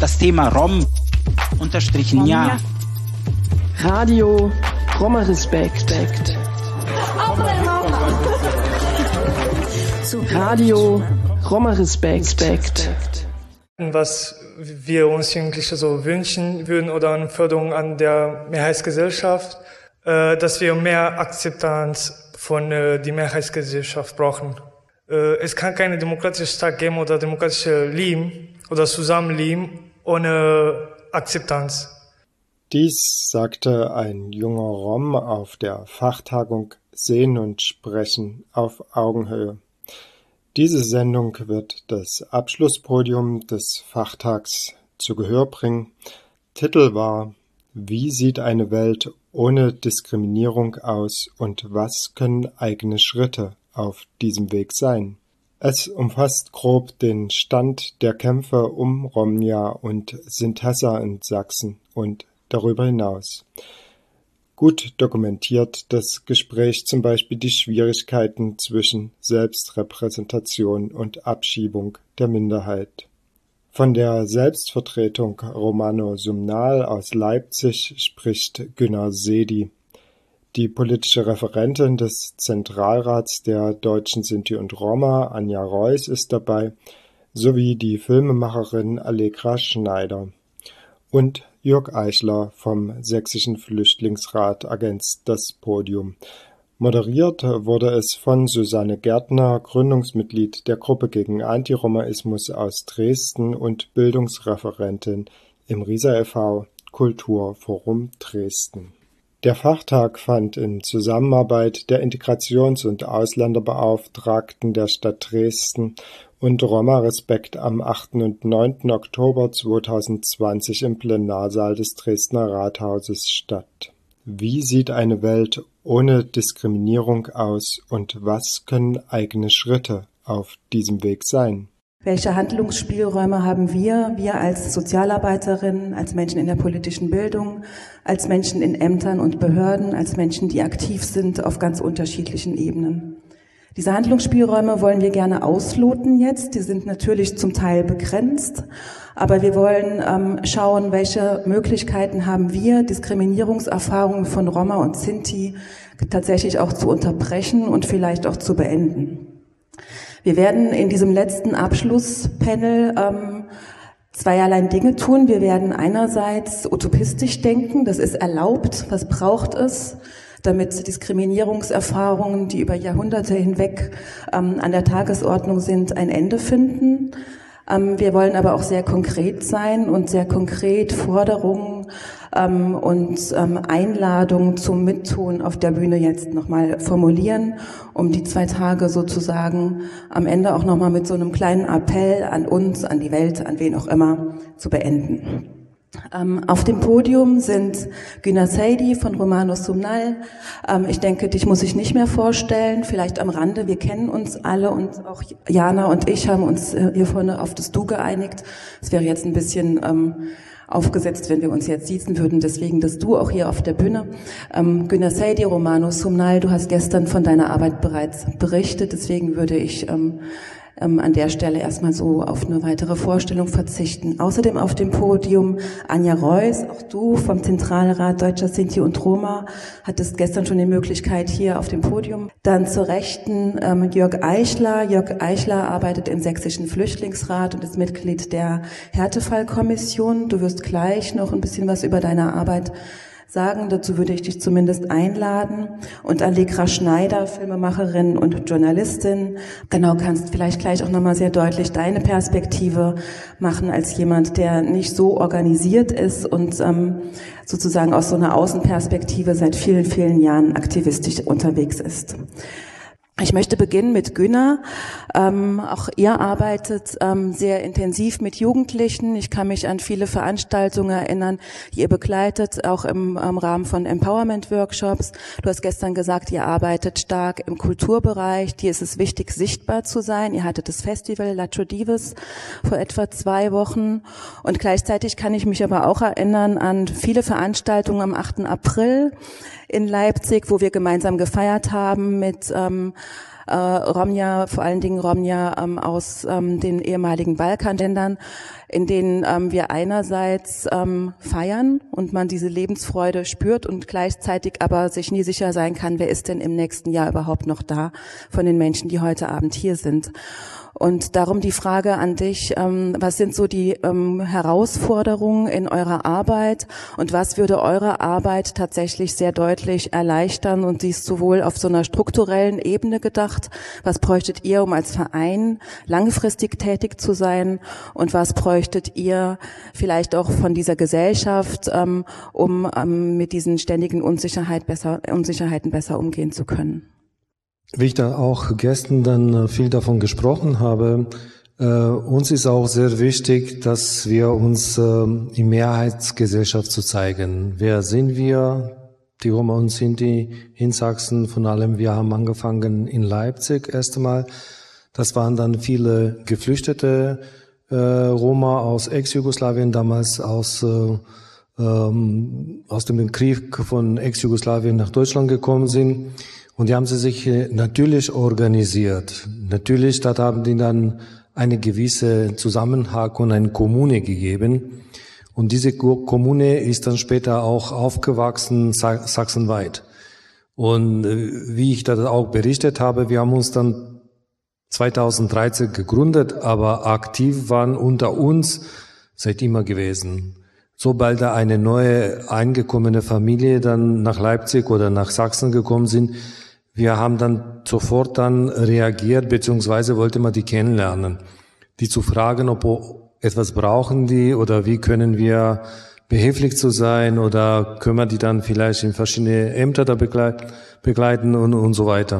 das Thema Rom_Nia. Radio Roma Respekt. Radio Roma Respekt. Was wir uns Jugendliche so wünschen würden oder eine Förderung an der Mehrheitsgesellschaft, dass wir mehr Akzeptanz von der Mehrheitsgesellschaft brauchen. Es kann keine demokratische Staat geben oder demokratische Leben oder Zusammenleben ohne Akzeptanz. Dies sagte ein junger Rom auf der Fachtagung Sehen und Sprechen auf Augenhöhe. Diese Sendung wird das Abschlusspodium des Fachtags zu Gehör bringen. Titel war »Wie sieht eine Welt ohne Diskriminierung aus und was können eigene Schritte auf diesem Weg sein?« Es umfasst grob den Stand der Kämpfe um Romnia und Syntessa in Sachsen und darüber hinaus. Gut dokumentiert das Gespräch zum Beispiel die Schwierigkeiten zwischen Selbstrepräsentation und Abschiebung der Minderheit. Von der Selbstvertretung Romano Sumnal aus Leipzig spricht Günnar Sedi. Die politische Referentin des Zentralrats der Deutschen Sinti und Roma, Anja Reuss, ist dabei, sowie die Filmemacherin Allegra Schneider. Und Jörg Eichler vom Sächsischen Flüchtlingsrat ergänzt das Podium. Moderiert wurde es von Susanne Gärtner, Gründungsmitglied der Gruppe gegen Antiromaismus aus Dresden und Bildungsreferentin im Riesa e.V. Kulturforum Dresden. Der Fachtag fand in Zusammenarbeit der Integrations- und Ausländerbeauftragten der Stadt Dresden und Roma Respekt am 8. und 9. Oktober 2020 im Plenarsaal des Dresdner Rathauses statt. Wie sieht eine Welt ohne Diskriminierung aus und was können eigene Schritte auf diesem Weg sein? Welche Handlungsspielräume haben wir als Sozialarbeiterinnen, als Menschen in der politischen Bildung, als Menschen in Ämtern und Behörden, als Menschen, die aktiv sind auf ganz unterschiedlichen Ebenen? Diese Handlungsspielräume wollen wir gerne ausloten jetzt. Die sind natürlich zum Teil begrenzt, aber wir wollen schauen, welche Möglichkeiten haben wir, Diskriminierungserfahrungen von Roma und Sinti tatsächlich auch zu unterbrechen und vielleicht auch zu beenden. Wir werden in diesem letzten Abschlusspanel zweierlei Dinge tun. Wir werden einerseits utopistisch denken, das ist erlaubt, was braucht es, damit Diskriminierungserfahrungen, die über Jahrhunderte hinweg an der Tagesordnung sind, ein Ende finden. Wir wollen aber auch sehr konkret sein und sehr konkret Forderungen und Einladungen zum Mittun auf der Bühne jetzt nochmal formulieren, um die 2 Tage sozusagen am Ende auch nochmal mit so einem kleinen Appell an uns, an die Welt, an wen auch immer zu beenden. Auf dem Podium sind Günnar Sedi von Romano Sumnal. Ich denke, dich muss ich nicht mehr vorstellen, vielleicht am Rande. Wir kennen uns alle und auch Jana und ich haben uns hier vorne auf das Du geeinigt. Es wäre jetzt ein bisschen aufgesetzt, wenn wir uns jetzt siezen würden, deswegen das Du auch hier auf der Bühne. Günnar Sedi, Romano Sumnal, du hast gestern von deiner Arbeit bereits berichtet, deswegen würde ich an der Stelle erstmal so auf eine weitere Vorstellung verzichten. Außerdem auf dem Podium Anja Reuss, auch du vom Zentralrat Deutscher Sinti und Roma, hattest gestern schon die Möglichkeit hier auf dem Podium. Dann zur Rechten Jörg Eichler. Jörg Eichler arbeitet im Sächsischen Flüchtlingsrat und ist Mitglied der Härtefallkommission. Du wirst gleich noch ein bisschen was über deine Arbeit sagen, dazu würde ich dich zumindest einladen. Und Allegra Schneider, Filmemacherin und Journalistin. Genau, kannst vielleicht gleich auch nochmal sehr deutlich deine Perspektive machen als jemand, der nicht so organisiert ist und sozusagen aus so einer Außenperspektive seit vielen, vielen Jahren aktivistisch unterwegs ist. Ich möchte beginnen mit Günnar. Auch ihr arbeitet sehr intensiv mit Jugendlichen. Ich kann mich an viele Veranstaltungen erinnern, die ihr begleitet, auch im Rahmen von Empowerment-Workshops. Du hast gestern gesagt, ihr arbeitet stark im Kulturbereich. Dir ist es wichtig, sichtbar zu sein. Ihr hattet das Festival Lacho Dives vor etwa 2 Wochen. Und gleichzeitig kann ich mich aber auch erinnern an viele Veranstaltungen am 8. April in Leipzig, wo wir gemeinsam gefeiert haben mit Romja, vor allen Dingen Romja aus den ehemaligen Balkanländern, in denen wir einerseits feiern und man diese Lebensfreude spürt und gleichzeitig aber sich nie sicher sein kann, wer ist denn im nächsten Jahr überhaupt noch da von den Menschen, die heute Abend hier sind. Und darum die Frage an dich, was sind so die Herausforderungen in eurer Arbeit und was würde eure Arbeit tatsächlich sehr deutlich erleichtern? Und sie ist sowohl auf so einer strukturellen Ebene gedacht, was bräuchtet ihr, um als Verein langfristig tätig zu sein, und was bräuchtet ihr vielleicht auch von dieser Gesellschaft, um mit diesen ständigen Unsicherheiten besser umgehen zu können? Wie ich da auch gestern dann viel davon gesprochen habe, uns ist auch sehr wichtig, dass wir uns in Mehrheitsgesellschaft zu zeigen. Wer sind wir? Die Roma und Sinti in Sachsen, vor allem wir haben angefangen in Leipzig erst einmal. Das waren dann viele geflüchtete Roma aus Ex-Jugoslawien, damals aus dem Krieg von Ex-Jugoslawien nach Deutschland gekommen sind. Und die haben sie sich natürlich organisiert. Natürlich, da haben die dann eine gewisse Zusammenhang und eine Kommune gegeben. Und diese Kommune ist dann später auch aufgewachsen, sachsenweit. Und wie ich das auch berichtet habe, wir haben uns dann 2013 gegründet, aber aktiv waren unter uns seit immer gewesen. Sobald da eine neue eingekommene Familie dann nach Leipzig oder nach Sachsen gekommen sind, wir haben dann sofort dann reagiert, beziehungsweise wollte man die kennenlernen, die zu fragen, ob etwas brauchen die oder wie können wir behilflich zu sein oder können wir die dann vielleicht in verschiedene Ämter da begleiten und so weiter.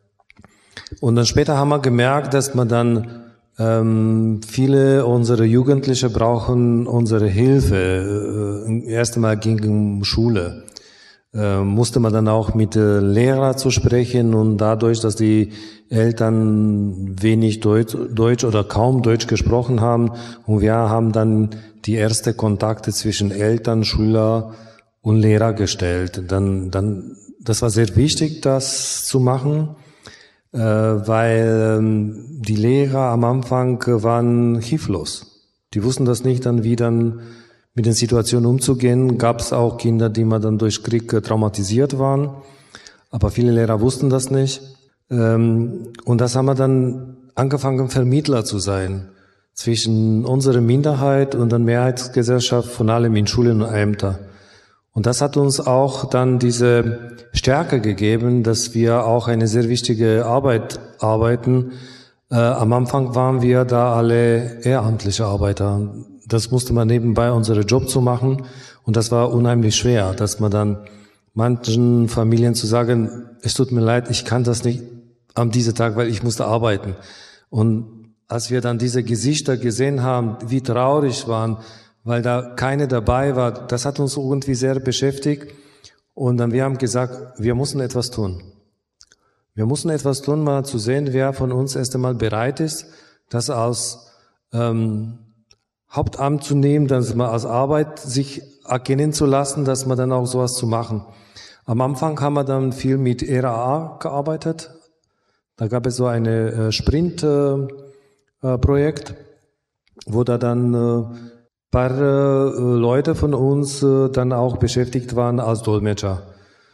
Und dann später haben wir gemerkt, dass man dann viele unserer Jugendliche brauchen unsere Hilfe. Erst einmal ging es um Schule. Musste man dann auch mit Lehrern zu sprechen, und dadurch, dass die Eltern wenig Deutsch oder kaum Deutsch gesprochen haben, und wir haben dann die ersten Kontakte zwischen Eltern, Schüler und Lehrer gestellt. Dann das war sehr wichtig, das zu machen, weil die Lehrer am Anfang waren hilflos. Die wussten das nicht, dann wie dann mit den Situationen umzugehen. Gab es auch Kinder, die mal dann durch Krieg traumatisiert waren, aber viele Lehrer wussten das nicht. Und das haben wir dann angefangen, Vermittler zu sein zwischen unserer Minderheit und der Mehrheitsgesellschaft, von allem in Schulen und Ämtern. Und das hat uns auch dann diese Stärke gegeben, dass wir auch eine sehr wichtige Arbeit arbeiten. Am Anfang waren wir da alle ehrenamtliche Arbeiter. Das musste man nebenbei unseren Job zu machen, und das war unheimlich schwer, dass man dann manchen Familien zu sagen, es tut mir leid, ich kann das nicht an diesem Tag, weil ich musste arbeiten. Und als wir dann diese Gesichter gesehen haben, wie traurig waren, weil da keine dabei war, das hat uns irgendwie sehr beschäftigt. Und dann wir haben gesagt, wir müssen etwas tun. Wir müssen etwas tun, mal zu sehen, wer von uns erst einmal bereit ist, das als Hauptamt zu nehmen, dass man als Arbeit sich erkennen zu lassen, dass man dann auch sowas zu machen. Am Anfang haben wir dann viel mit RAA gearbeitet. Da gab es so eine Sprint-Projekt, wo da dann paar Leute von uns dann auch beschäftigt waren als Dolmetscher.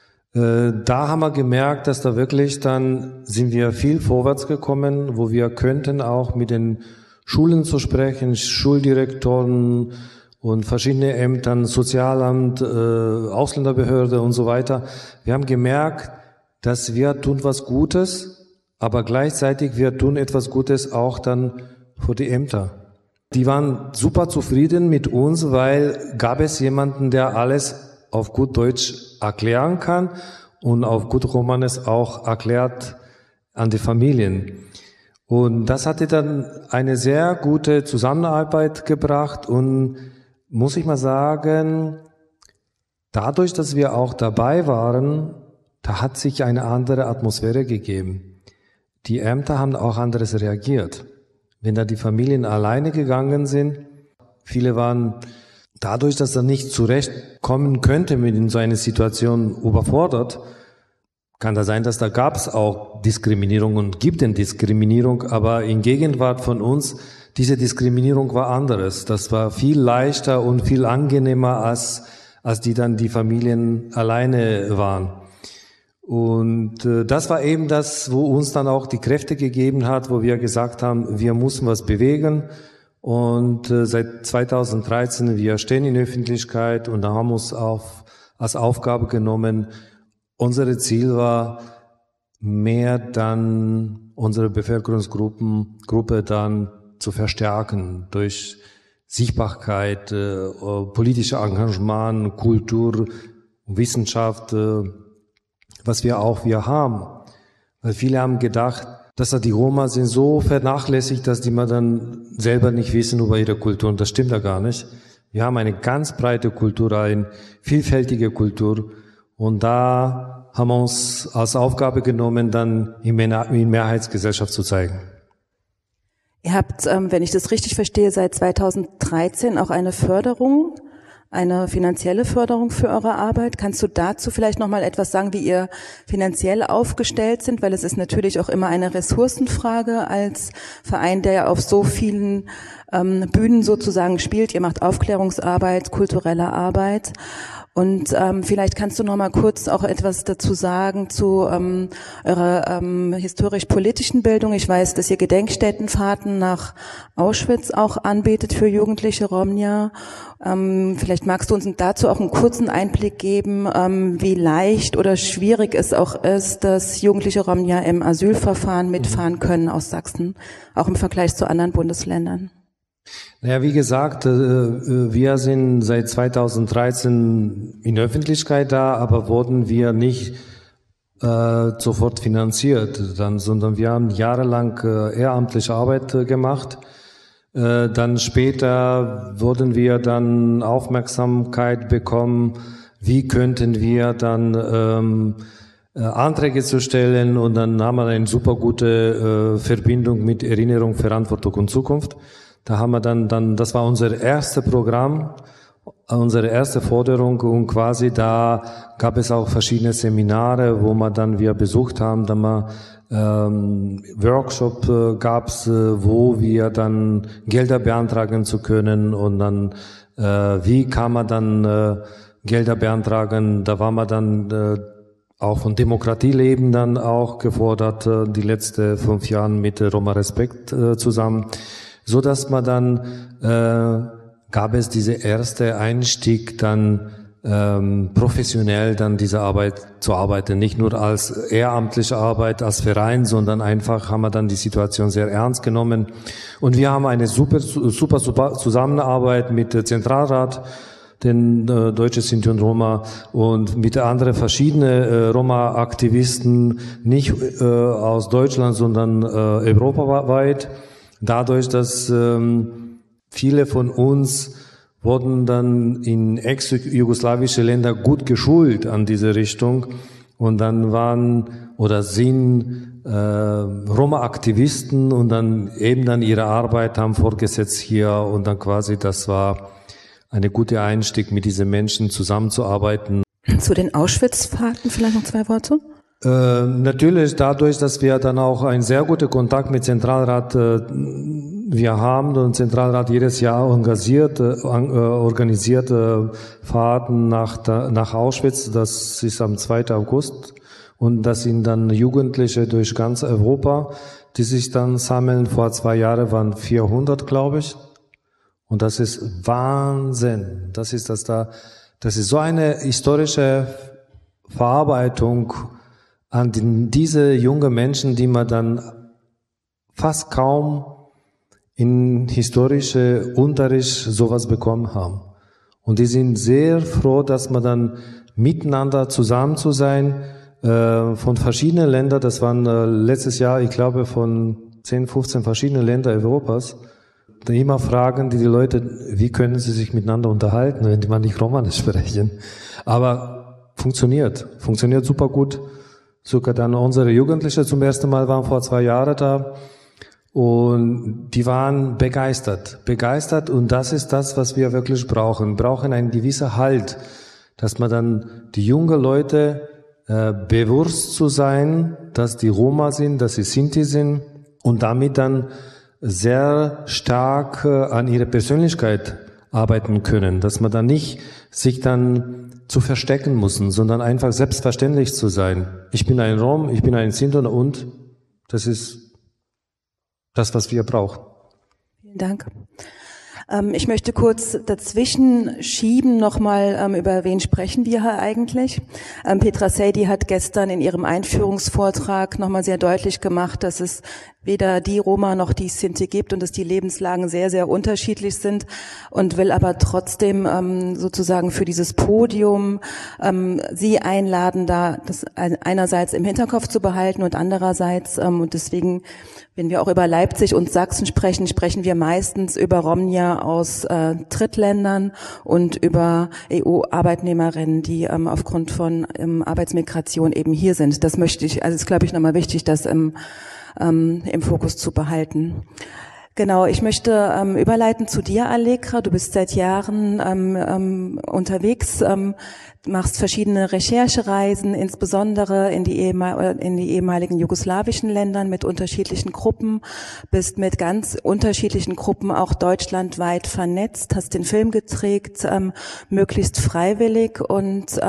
Da haben wir gemerkt, dass da wirklich dann sind wir viel vorwärts gekommen, wo wir könnten auch mit den Schulen zu sprechen, Schuldirektoren und verschiedene Ämtern, Sozialamt, Ausländerbehörde und so weiter. Wir haben gemerkt, dass wir tun was Gutes, aber gleichzeitig wir tun etwas Gutes auch dann für die Ämter. Die waren super zufrieden mit uns, weil gab es jemanden, der alles auf gut Deutsch erklären kann und auf gut Romanes auch erklärt an die Familien. Und das hatte dann eine sehr gute Zusammenarbeit gebracht, und muss ich mal sagen, dadurch, dass wir auch dabei waren, da hat sich eine andere Atmosphäre gegeben. Die Ämter haben auch anderes reagiert. Wenn da die Familien alleine gegangen sind, viele waren dadurch, dass er nicht zurechtkommen könnte mit in so einer Situation überfordert, kann das sein, dass da gab es auch Diskriminierung und gibt es Diskriminierung, aber in Gegenwart von uns, diese Diskriminierung war anderes. Das war viel leichter und viel angenehmer, als die Familien alleine waren. Und das war eben das, wo uns dann auch die Kräfte gegeben hat, wo wir gesagt haben, wir müssen was bewegen. Und seit 2013, wir stehen in der Öffentlichkeit und da haben wir uns als Aufgabe genommen, unser Ziel war, mehr dann unsere Bevölkerungsgruppe dann zu verstärken durch Sichtbarkeit, politische Engagement, Kultur, Wissenschaft, was wir haben. Weil viele haben gedacht, dass die Roma sind so vernachlässigt, dass die mal dann selber nicht wissen über ihre Kultur. Und das stimmt ja gar nicht. Wir haben eine ganz breite Kultur, eine vielfältige Kultur. Und da haben wir uns als Aufgabe genommen, dann in Mehrheitsgesellschaft zu zeigen. Ihr habt, wenn ich das richtig verstehe, seit 2013 auch eine finanzielle Förderung für eure Arbeit. Kannst du dazu vielleicht nochmal etwas sagen, wie ihr finanziell aufgestellt sind? Weil es ist natürlich auch immer eine Ressourcenfrage als Verein, der ja auf so vielen Bühnen sozusagen spielt. Ihr macht Aufklärungsarbeit, kulturelle Arbeit. Und vielleicht kannst du noch mal kurz auch etwas dazu sagen zu eurer historisch-politischen Bildung. Ich weiß, dass ihr Gedenkstättenfahrten nach Auschwitz auch anbietet für jugendliche Romnia. Vielleicht magst du uns dazu auch einen kurzen Einblick geben, wie leicht oder schwierig es auch ist, dass jugendliche Romnia im Asylverfahren mitfahren können aus Sachsen, auch im Vergleich zu anderen Bundesländern. Naja, wie gesagt, wir sind seit 2013 in der Öffentlichkeit da, aber wurden wir nicht sofort finanziert, sondern wir haben jahrelang ehrenamtliche Arbeit gemacht. Dann später wurden wir dann Aufmerksamkeit bekommen, wie könnten wir dann Anträge zu stellen, und dann haben wir eine super gute Verbindung mit Erinnerung, Verantwortung und Zukunft. Da haben wir dann, das war unser erstes Programm, unsere erste Forderung, und quasi da gab es auch verschiedene Seminare, wo wir besucht haben, dann mal Workshop gab's, wo wir dann Gelder beantragen zu können, und dann wie kann man dann Gelder beantragen. Da war man dann auch von Demokratieleben dann auch gefordert, die letzten 5 Jahre mit Roma Respekt zusammen. So dass man dann gab es diese erste Einstieg dann professionell dann diese Arbeit zu arbeiten, nicht nur als ehrenamtliche Arbeit, als Verein, sondern einfach haben wir dann die Situation sehr ernst genommen, und wir haben eine super Zusammenarbeit mit Zentralrat, den Deutsche Sinti und Roma, und mit anderen verschiedenen Roma-Aktivisten, nicht aus Deutschland, sondern europaweit. Dadurch, dass viele von uns wurden dann in ex-jugoslawische Länder gut geschult an diese Richtung, und dann waren oder sind Roma-Aktivisten, und dann eben dann ihre Arbeit haben fortgesetzt hier, und dann quasi das war eine gute Einstieg, mit diesen Menschen zusammenzuarbeiten. Zu den Auschwitz-Fahrten vielleicht noch 2 Worte? Natürlich dadurch, dass wir dann auch einen sehr guten Kontakt mit Zentralrat wir haben, und Zentralrat jedes Jahr organisiert Fahrten nach Auschwitz. Das ist am 2. August, und das sind dann Jugendliche durch ganz Europa, die sich dann sammeln. Vor 2 Jahren waren 400, glaube ich, und das ist Wahnsinn. Das ist so eine historische Verarbeitung an diese jungen Menschen, die man dann fast kaum in historische Unterricht sowas bekommen haben. Und die sind sehr froh, dass man dann miteinander zusammen zu sein, von verschiedenen Ländern. Das waren letztes Jahr, ich glaube, von 10, 15 verschiedenen Ländern Europas. Da immer fragen die Leute, wie können sie sich miteinander unterhalten, wenn die man nicht Romanisch sprechen. Aber funktioniert super gut. Sogar dann unsere Jugendlichen zum ersten Mal waren vor 2 Jahren da, und die waren begeistert, und das ist das, was wir wirklich brauchen einen gewissen Halt, dass man dann die jungen Leute bewusst zu sein, dass die Roma sind, dass sie Sinti sind und damit dann sehr stark an ihrer Persönlichkeit arbeiten können, dass man dann nicht sich dann zu verstecken muss, sondern einfach selbstverständlich zu sein. Ich bin ein Rom, ich bin ein Sinti und das ist das, was wir brauchen. Vielen Dank. Ich möchte kurz dazwischen schieben nochmal, über wen sprechen wir hier eigentlich. Petra Seydi hat gestern in ihrem Einführungsvortrag nochmal sehr deutlich gemacht, dass es weder die Roma noch die Sinti gibt und dass die Lebenslagen sehr, sehr unterschiedlich sind und will aber trotzdem sozusagen für dieses Podium Sie einladen, da das einerseits im Hinterkopf zu behalten und andererseits, und deswegen, wenn wir auch über Leipzig und Sachsen sprechen, sprechen wir meistens über Romnia aus Drittländern und über EU-Arbeitnehmerinnen, die aufgrund von Arbeitsmigration eben hier sind. Das möchte ich, also ist, glaube ich, nochmal wichtig, das im Fokus zu behalten. Genau, ich möchte überleiten zu dir, Allegra. Du bist seit Jahren unterwegs, machst verschiedene Recherchereisen, insbesondere in die ehemaligen jugoslawischen Ländern mit unterschiedlichen Gruppen, bist mit ganz unterschiedlichen Gruppen auch deutschlandweit vernetzt, hast den Film gedreht, möglichst freiwillig. Und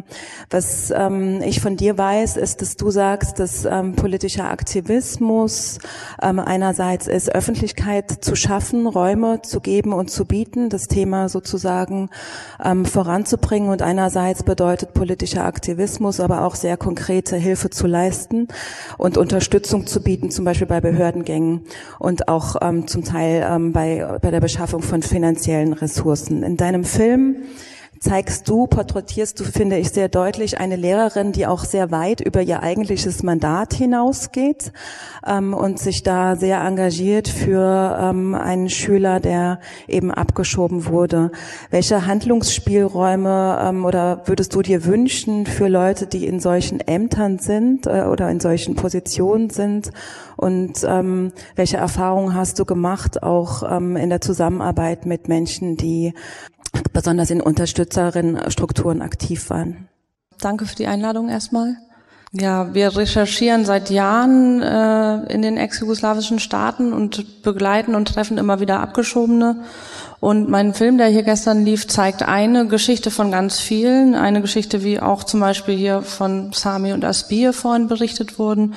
was ich von dir weiß, ist, dass du sagst, dass politischer Aktivismus einerseits ist, Öffentlichkeit zu schaffen, Räume zu geben und zu bieten, das Thema sozusagen voranzubringen, und einerseits bedeutet politischer Aktivismus aber auch sehr konkrete Hilfe zu leisten und Unterstützung zu bieten, zum Beispiel bei Behördengängen und auch zum Teil bei der Beschaffung von finanziellen Ressourcen. In deinem Film porträtierst du, finde ich, sehr deutlich eine Lehrerin, die auch sehr weit über ihr eigentliches Mandat hinausgeht und sich da sehr engagiert für einen Schüler, der eben abgeschoben wurde. Welche Handlungsspielräume oder würdest du dir wünschen für Leute, die in solchen Ämtern sind oder in solchen Positionen sind? Und welche Erfahrungen hast du gemacht, auch in der Zusammenarbeit mit Menschen, die besonders in Unterstützerinnenstrukturen aktiv waren? Danke für die Einladung erstmal. Ja, wir recherchieren seit Jahren in den ex-jugoslawischen Staaten und begleiten und treffen immer wieder Abgeschobene. Und mein Film, der hier gestern lief, zeigt eine Geschichte von ganz vielen. Eine Geschichte, wie auch zum Beispiel hier von Sami und Asbir vorhin berichtet wurden.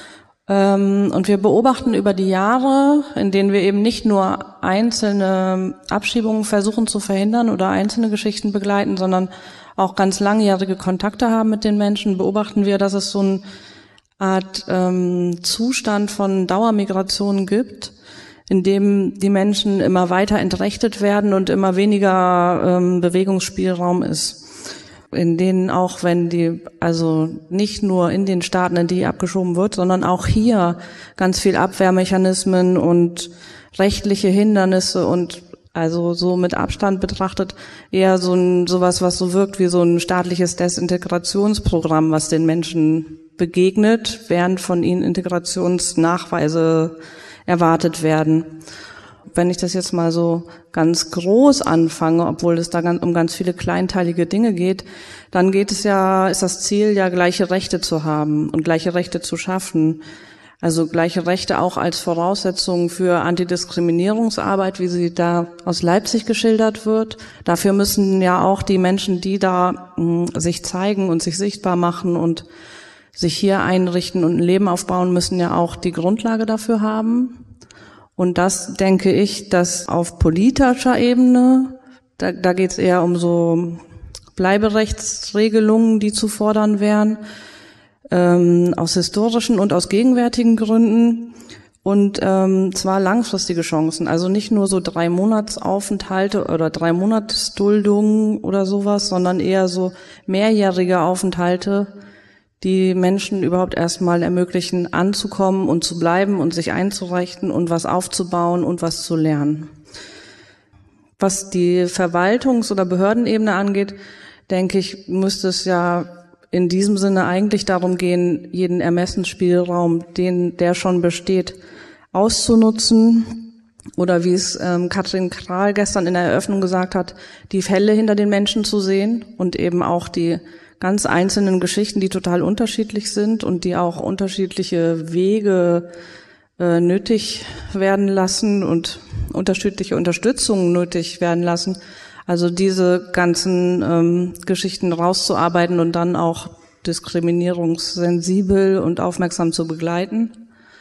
Und wir beobachten über die Jahre, in denen wir eben nicht nur einzelne Abschiebungen versuchen zu verhindern oder einzelne Geschichten begleiten, sondern auch ganz langjährige Kontakte haben mit den Menschen, beobachten wir, dass es so eine Art Zustand von Dauermigration gibt, in dem die Menschen immer weiter entrechtet werden und immer weniger Bewegungsspielraum ist. In denen auch, wenn die, also nicht nur in den Staaten, in die abgeschoben wird, sondern auch hier ganz viel Abwehrmechanismen und rechtliche Hindernisse und also so mit Abstand betrachtet eher sowas, was so wirkt wie so ein staatliches Desintegrationsprogramm, was den Menschen begegnet, während von ihnen Integrationsnachweise erwartet werden. Wenn ich das jetzt mal so ganz groß anfange, obwohl es da um ganz viele kleinteilige Dinge geht, dann ist das Ziel ja, gleiche Rechte zu haben und gleiche Rechte zu schaffen. Also gleiche Rechte auch als Voraussetzung für Antidiskriminierungsarbeit, wie sie da aus Leipzig geschildert wird. Dafür müssen ja auch die Menschen, die da sich zeigen und sich sichtbar machen und sich hier einrichten und ein Leben aufbauen, müssen ja auch die Grundlage dafür haben. Und das denke ich, dass auf politischer Ebene, da geht es eher um so Bleiberechtsregelungen, die zu fordern wären, aus historischen und aus gegenwärtigen Gründen, und zwar langfristige Chancen, also nicht nur so 3 Monatsaufenthalte oder 3 Monatsduldungen oder sowas, sondern eher so mehrjährige Aufenthalte, die Menschen überhaupt erstmal ermöglichen, anzukommen und zu bleiben und sich einzurichten und was aufzubauen und was zu lernen. Was die Verwaltungs- oder Behördenebene angeht, denke ich, müsste es ja in diesem Sinne eigentlich darum gehen, jeden Ermessensspielraum, der schon besteht, auszunutzen. Oder wie es Katrin Kral gestern in der Eröffnung gesagt hat, die Fälle hinter den Menschen zu sehen und eben auch die ganz einzelnen Geschichten, die total unterschiedlich sind und die auch unterschiedliche Wege nötig werden lassen und unterschiedliche Unterstützung nötig werden lassen. Also diese ganzen Geschichten rauszuarbeiten und dann auch diskriminierungssensibel und aufmerksam zu begleiten.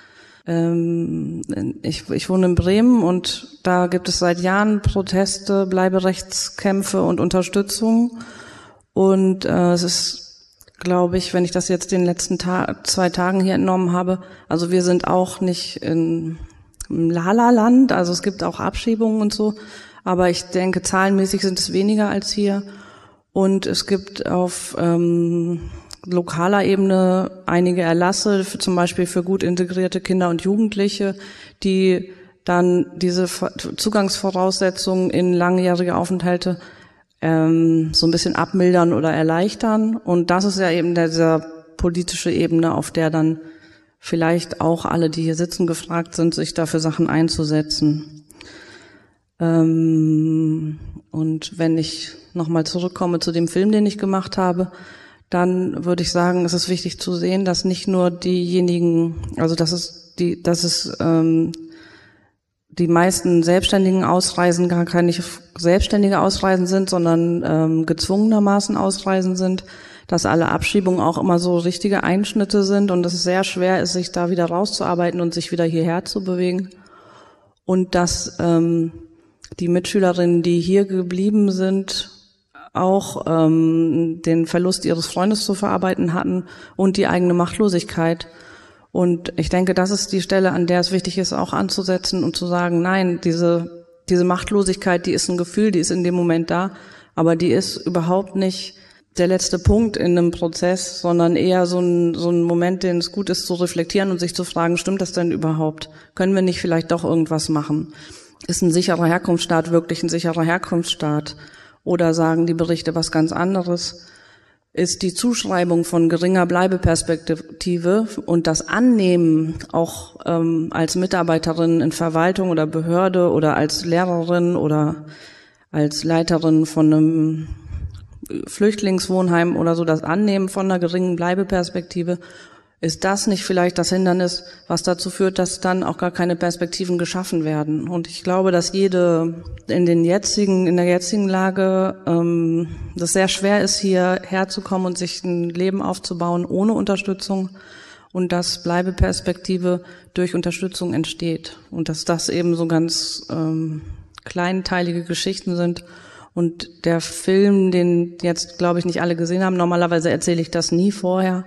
Ich wohne in Bremen und da gibt es seit Jahren Proteste, Bleiberechtskämpfe und Unterstützung. Und es ist, glaube ich, wenn ich das jetzt den letzten 2 Tagen hier entnommen habe, also wir sind auch nicht im Lala-Land, also es gibt auch Abschiebungen und so, aber ich denke, zahlenmäßig sind es weniger als hier. Und es gibt auf lokaler Ebene einige Erlasse, zum Beispiel für gut integrierte Kinder und Jugendliche, die dann diese Zugangsvoraussetzungen in langjährige Aufenthalte so ein bisschen abmildern oder erleichtern. Und das ist ja eben dieser politische Ebene, auf der dann vielleicht auch alle, die hier sitzen, gefragt sind, sich dafür Sachen einzusetzen. Und wenn ich nochmal zurückkomme zu dem Film, den ich gemacht habe, dann würde ich sagen, es ist wichtig zu sehen, dass nicht nur diejenigen, also dass es die meisten selbstständigen Ausreisen gar keine selbstständige Ausreisen sind, sondern gezwungenermaßen Ausreisen sind, dass alle Abschiebungen auch immer so richtige Einschnitte sind und dass es sehr schwer ist, sich da wieder rauszuarbeiten und sich wieder hierher zu bewegen. Und dass die Mitschülerinnen, die hier geblieben sind, auch den Verlust ihres Freundes zu verarbeiten hatten und die eigene Machtlosigkeit. Und ich denke, das ist die Stelle, an der es wichtig ist, auch anzusetzen und zu sagen, nein, diese Machtlosigkeit, die ist ein Gefühl, die ist in dem Moment da, aber die ist überhaupt nicht der letzte Punkt in einem Prozess, sondern eher so ein Moment, den es gut ist zu reflektieren und sich zu fragen, stimmt das denn überhaupt? Können wir nicht vielleicht doch irgendwas machen? Ist ein sicherer Herkunftsstaat wirklich ein sicherer Herkunftsstaat? Oder sagen die Berichte was ganz anderes? Ist die Zuschreibung von geringer Bleibeperspektive und das Annehmen auch als Mitarbeiterin in Verwaltung oder Behörde oder als Lehrerin oder als Leiterin von einem Flüchtlingswohnheim oder so, das Annehmen von einer geringen Bleibeperspektive, ist das nicht vielleicht das Hindernis, was dazu führt, dass dann auch gar keine Perspektiven geschaffen werden? Und ich glaube, dass in der jetzigen Lage das sehr schwer ist, hierher zu kommen und sich ein Leben aufzubauen ohne Unterstützung und dass Bleibeperspektive durch Unterstützung entsteht und dass das eben so ganz kleinteilige Geschichten sind. Und der Film, den jetzt, glaube ich, nicht alle gesehen haben, normalerweise erzähle ich das nie vorher,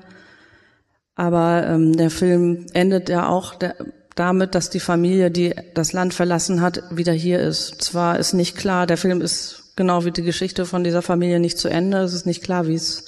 aber der Film endet ja auch damit, dass die Familie, die das Land verlassen hat, wieder hier ist. Zwar ist nicht klar, der Film ist genau wie die Geschichte von dieser Familie nicht zu Ende. Es ist nicht klar, ob es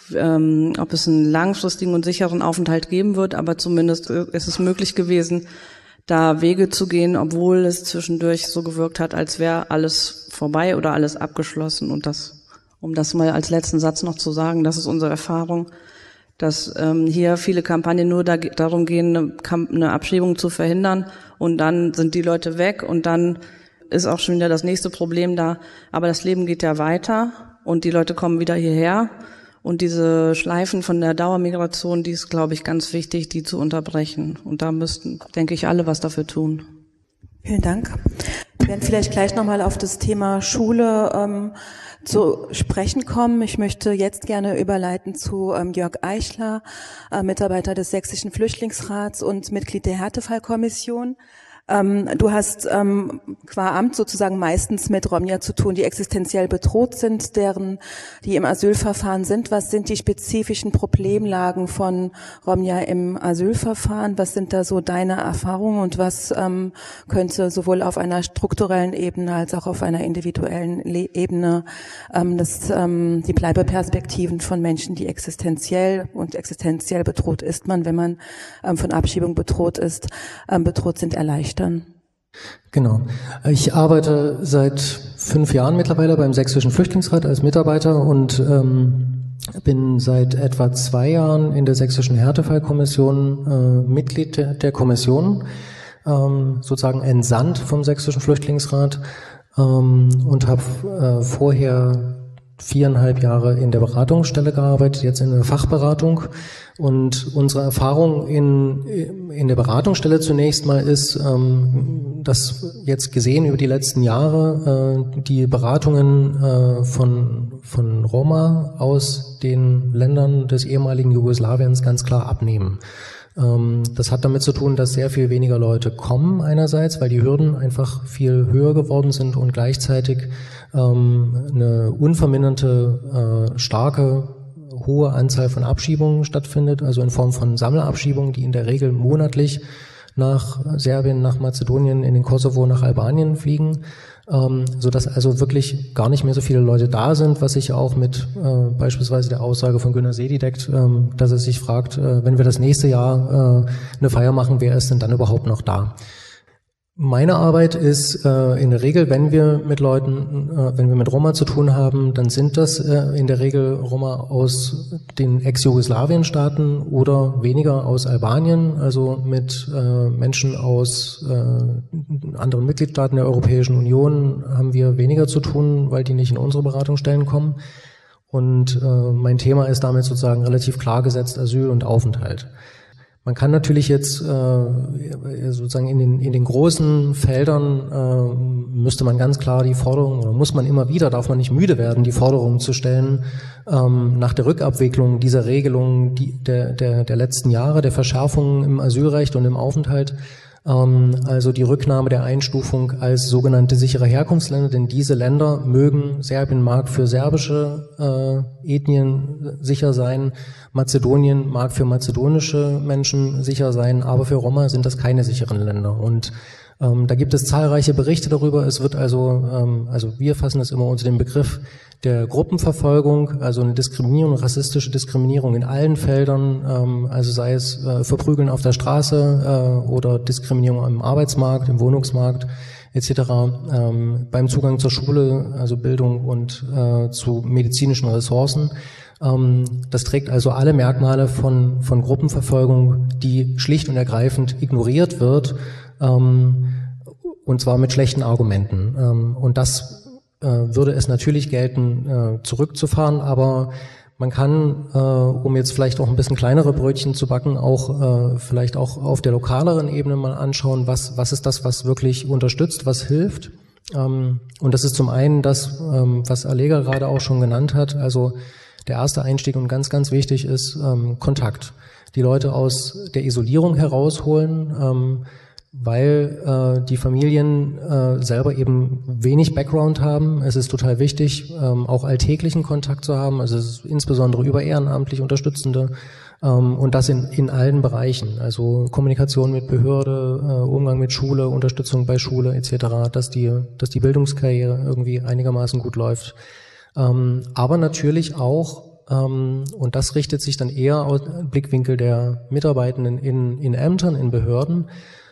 einen langfristigen und sicheren Aufenthalt geben wird, aber zumindest ist es möglich gewesen, da Wege zu gehen, obwohl es zwischendurch so gewirkt hat, als wäre alles vorbei oder alles abgeschlossen. Und um das mal als letzten Satz noch zu sagen, das ist unsere Erfahrung, dass hier viele Kampagnen nur darum gehen, eine Abschiebung zu verhindern und dann sind die Leute weg und dann ist auch schon wieder das nächste Problem da. Aber das Leben geht ja weiter und die Leute kommen wieder hierher und diese Schleifen von der Dauermigration, die ist, glaube ich, ganz wichtig, die zu unterbrechen. Und da müssten, denke ich, alle was dafür tun. Vielen Dank. Wir werden vielleicht gleich nochmal auf das Thema Schule zu sprechen kommen. Ich möchte jetzt gerne überleiten zu Jörg Eichler, Mitarbeiter des Sächsischen Flüchtlingsrats und Mitglied der Härtefallkommission. Du hast qua Amt sozusagen meistens mit Romja zu tun, die existenziell bedroht sind, die im Asylverfahren sind. Was sind die spezifischen Problemlagen von Romja im Asylverfahren? Was sind da so deine Erfahrungen und was könnte sowohl auf einer strukturellen Ebene als auch auf einer individuellen Ebene die Bleibeperspektiven von Menschen, die existenziell bedroht ist man, wenn man von Abschiebung bedroht sind, erleichtern? Genau. Ich arbeite seit 5 Jahren mittlerweile beim Sächsischen Flüchtlingsrat als Mitarbeiter und bin seit etwa 2 Jahren in der Sächsischen Härtefallkommission Mitglied der Kommission, sozusagen entsandt vom Sächsischen Flüchtlingsrat und habe vorher 4,5 Jahre in der Beratungsstelle gearbeitet, jetzt in der Fachberatung. Und unsere Erfahrung in der Beratungsstelle zunächst mal ist, dass jetzt gesehen über die letzten Jahre die Beratungen von Roma aus den Ländern des ehemaligen Jugoslawiens ganz klar abnehmen. Das hat damit zu tun, dass sehr viel weniger Leute kommen einerseits, weil die Hürden einfach viel höher geworden sind und gleichzeitig eine unverminderte, starke, hohe Anzahl von Abschiebungen stattfindet, also in Form von Sammelabschiebungen, die in der Regel monatlich nach Serbien, nach Mazedonien, in den Kosovo, nach Albanien fliegen, sodass also wirklich gar nicht mehr so viele Leute da sind, was sich auch mit beispielsweise der Aussage von Günter Sedi deckt, dass er sich fragt, wenn wir das nächste Jahr eine Feier machen, wer ist denn dann überhaupt noch da? Meine Arbeit ist in der Regel, wenn wir mit Roma zu tun haben, dann sind das in der Regel Roma aus den Ex-Jugoslawien-Staaten oder weniger aus Albanien, also mit Menschen aus anderen Mitgliedstaaten der Europäischen Union haben wir weniger zu tun, weil die nicht in unsere Beratungsstellen kommen. Und mein Thema ist damit sozusagen relativ klar gesetzt, Asyl und Aufenthalt. Man kann natürlich jetzt sozusagen in den großen Feldern müsste man ganz klar die Forderung, oder muss man immer wieder, darf man nicht müde werden, die Forderung zu stellen, nach der Rückabwicklung dieser Regelungen der letzten Jahre, der Verschärfungen im Asylrecht und im Aufenthalt, also die Rücknahme der Einstufung als sogenannte sichere Herkunftsländer, denn diese Länder mögen, Serbien mag für serbische Ethnien sicher sein, Mazedonien mag für mazedonische Menschen sicher sein, aber für Roma sind das keine sicheren Länder. Und da gibt es zahlreiche Berichte darüber. Es wird also wir fassen das immer unter dem Begriff der Gruppenverfolgung, also eine Diskriminierung, rassistische Diskriminierung in allen Feldern, also sei es Verprügeln auf der Straße oder Diskriminierung im Arbeitsmarkt, im Wohnungsmarkt etc., beim Zugang zur Schule, also Bildung und zu medizinischen Ressourcen. Das trägt also alle Merkmale von Gruppenverfolgung, die schlicht und ergreifend ignoriert wird, und zwar mit schlechten Argumenten. Und das würde es natürlich gelten, zurückzufahren, aber man kann, um jetzt vielleicht auch ein bisschen kleinere Brötchen zu backen, auch vielleicht auch auf der lokaleren Ebene mal anschauen, was ist das, was wirklich unterstützt, was hilft. Und das ist zum einen das, was Allega gerade auch schon genannt hat, also der erste Einstieg und ganz, ganz wichtig ist Kontakt. Die Leute aus der Isolierung herausholen, weil die Familien selber eben wenig Background haben. Es ist total wichtig, auch alltäglichen Kontakt zu haben, also es ist insbesondere über ehrenamtlich Unterstützende und das in allen Bereichen, also Kommunikation mit Behörde, Umgang mit Schule, Unterstützung bei Schule etc., dass die Bildungskarriere irgendwie einigermaßen gut läuft. Aber natürlich auch, und das richtet sich dann eher aus dem Blickwinkel der Mitarbeitenden in Ämtern, in Behörden,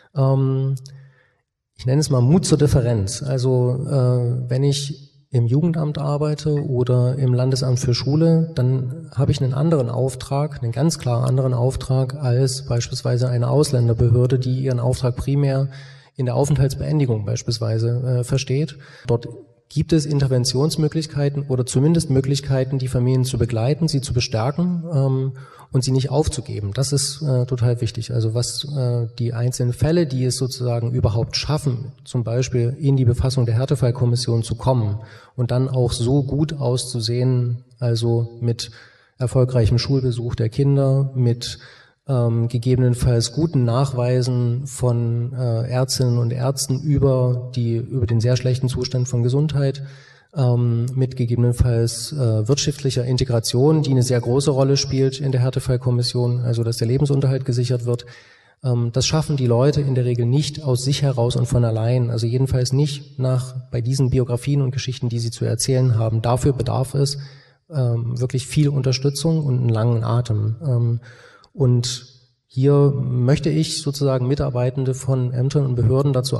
ich nenne es mal Mut zur Differenz. Also wenn ich im Jugendamt arbeite oder im Landesamt für Schule, dann habe ich einen anderen Auftrag, einen ganz klar anderen Auftrag als beispielsweise eine Ausländerbehörde, die ihren Auftrag primär in der Aufenthaltsbeendigung beispielsweise versteht. Dort gibt es Interventionsmöglichkeiten oder zumindest Möglichkeiten, die Familien zu begleiten, sie zu bestärken und sie nicht aufzugeben. Das ist total wichtig. Also was die einzelnen Fälle, die es sozusagen überhaupt schaffen, zum Beispiel in die Befassung der Härtefallkommission zu kommen und dann auch so gut auszusehen, also mit erfolgreichem Schulbesuch der Kinder, mit gegebenenfalls guten Nachweisen von Ärztinnen und Ärzten über den sehr schlechten Zustand von Gesundheit, mit gegebenenfalls wirtschaftlicher Integration, die eine sehr große Rolle spielt in der Härtefallkommission, also dass der Lebensunterhalt gesichert wird. Das schaffen die Leute in der Regel nicht aus sich heraus und von allein, also jedenfalls nicht bei diesen Biografien und Geschichten, die sie zu erzählen haben. Dafür bedarf es wirklich viel Unterstützung und einen langen Atem. Und hier möchte ich sozusagen Mitarbeitende von Ämtern und Behörden dazu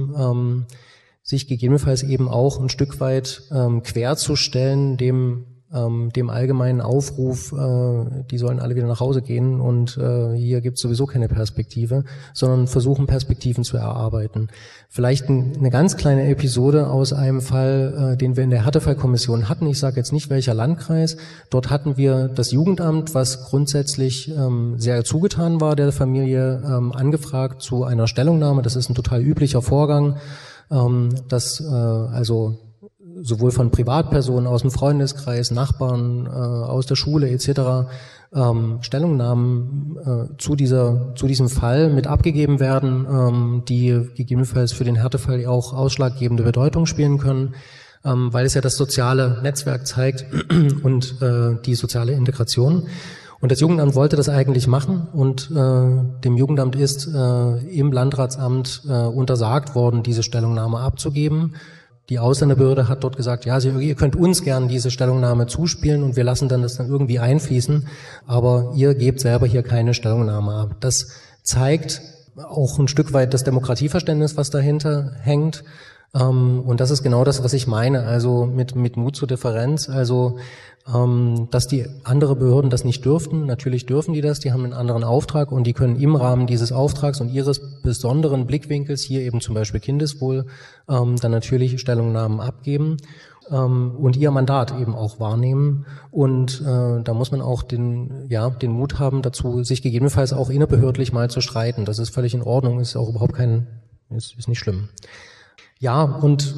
aufrufen, sich gegebenenfalls eben auch ein Stück weit querzustellen dem dem allgemeinen Aufruf, die sollen alle wieder nach Hause gehen und hier gibt es sowieso keine Perspektive, sondern versuchen, Perspektiven zu erarbeiten. Vielleicht eine ganz kleine Episode aus einem Fall, den wir in der Härtefallkommission hatten. Ich sage jetzt nicht, welcher Landkreis. Dort hatten wir das Jugendamt, was grundsätzlich sehr zugetan war, der Familie angefragt zu einer Stellungnahme. Das ist ein total üblicher Vorgang, dass also sowohl von Privatpersonen aus dem Freundeskreis, Nachbarn, aus der Schule etc. Stellungnahmen zu diesem Fall mit abgegeben werden, die gegebenenfalls für den Härtefall auch ausschlaggebende Bedeutung spielen können, weil es ja das soziale Netzwerk zeigt und die soziale Integration. Und das Jugendamt wollte das eigentlich machen und dem Jugendamt ist im Landratsamt untersagt worden, diese Stellungnahme abzugeben. Die Ausländerbehörde hat dort gesagt, ja, ihr könnt uns gern diese Stellungnahme zuspielen und wir lassen das dann irgendwie einfließen, aber ihr gebt selber hier keine Stellungnahme ab. Das zeigt auch ein Stück weit das Demokratieverständnis, was dahinter hängt. Und das ist genau das, was ich meine, also mit Mut zur Differenz, also dass die andere Behörden das nicht dürften. Natürlich dürfen die das, die haben einen anderen Auftrag und die können im Rahmen dieses Auftrags und ihres besonderen Blickwinkels, hier eben zum Beispiel Kindeswohl, dann natürlich Stellungnahmen abgeben und ihr Mandat eben auch wahrnehmen. Und da muss man auch den Mut haben dazu, sich gegebenenfalls auch innerbehördlich mal zu streiten. Das ist völlig in Ordnung, ist auch überhaupt ist nicht schlimm. Ja, und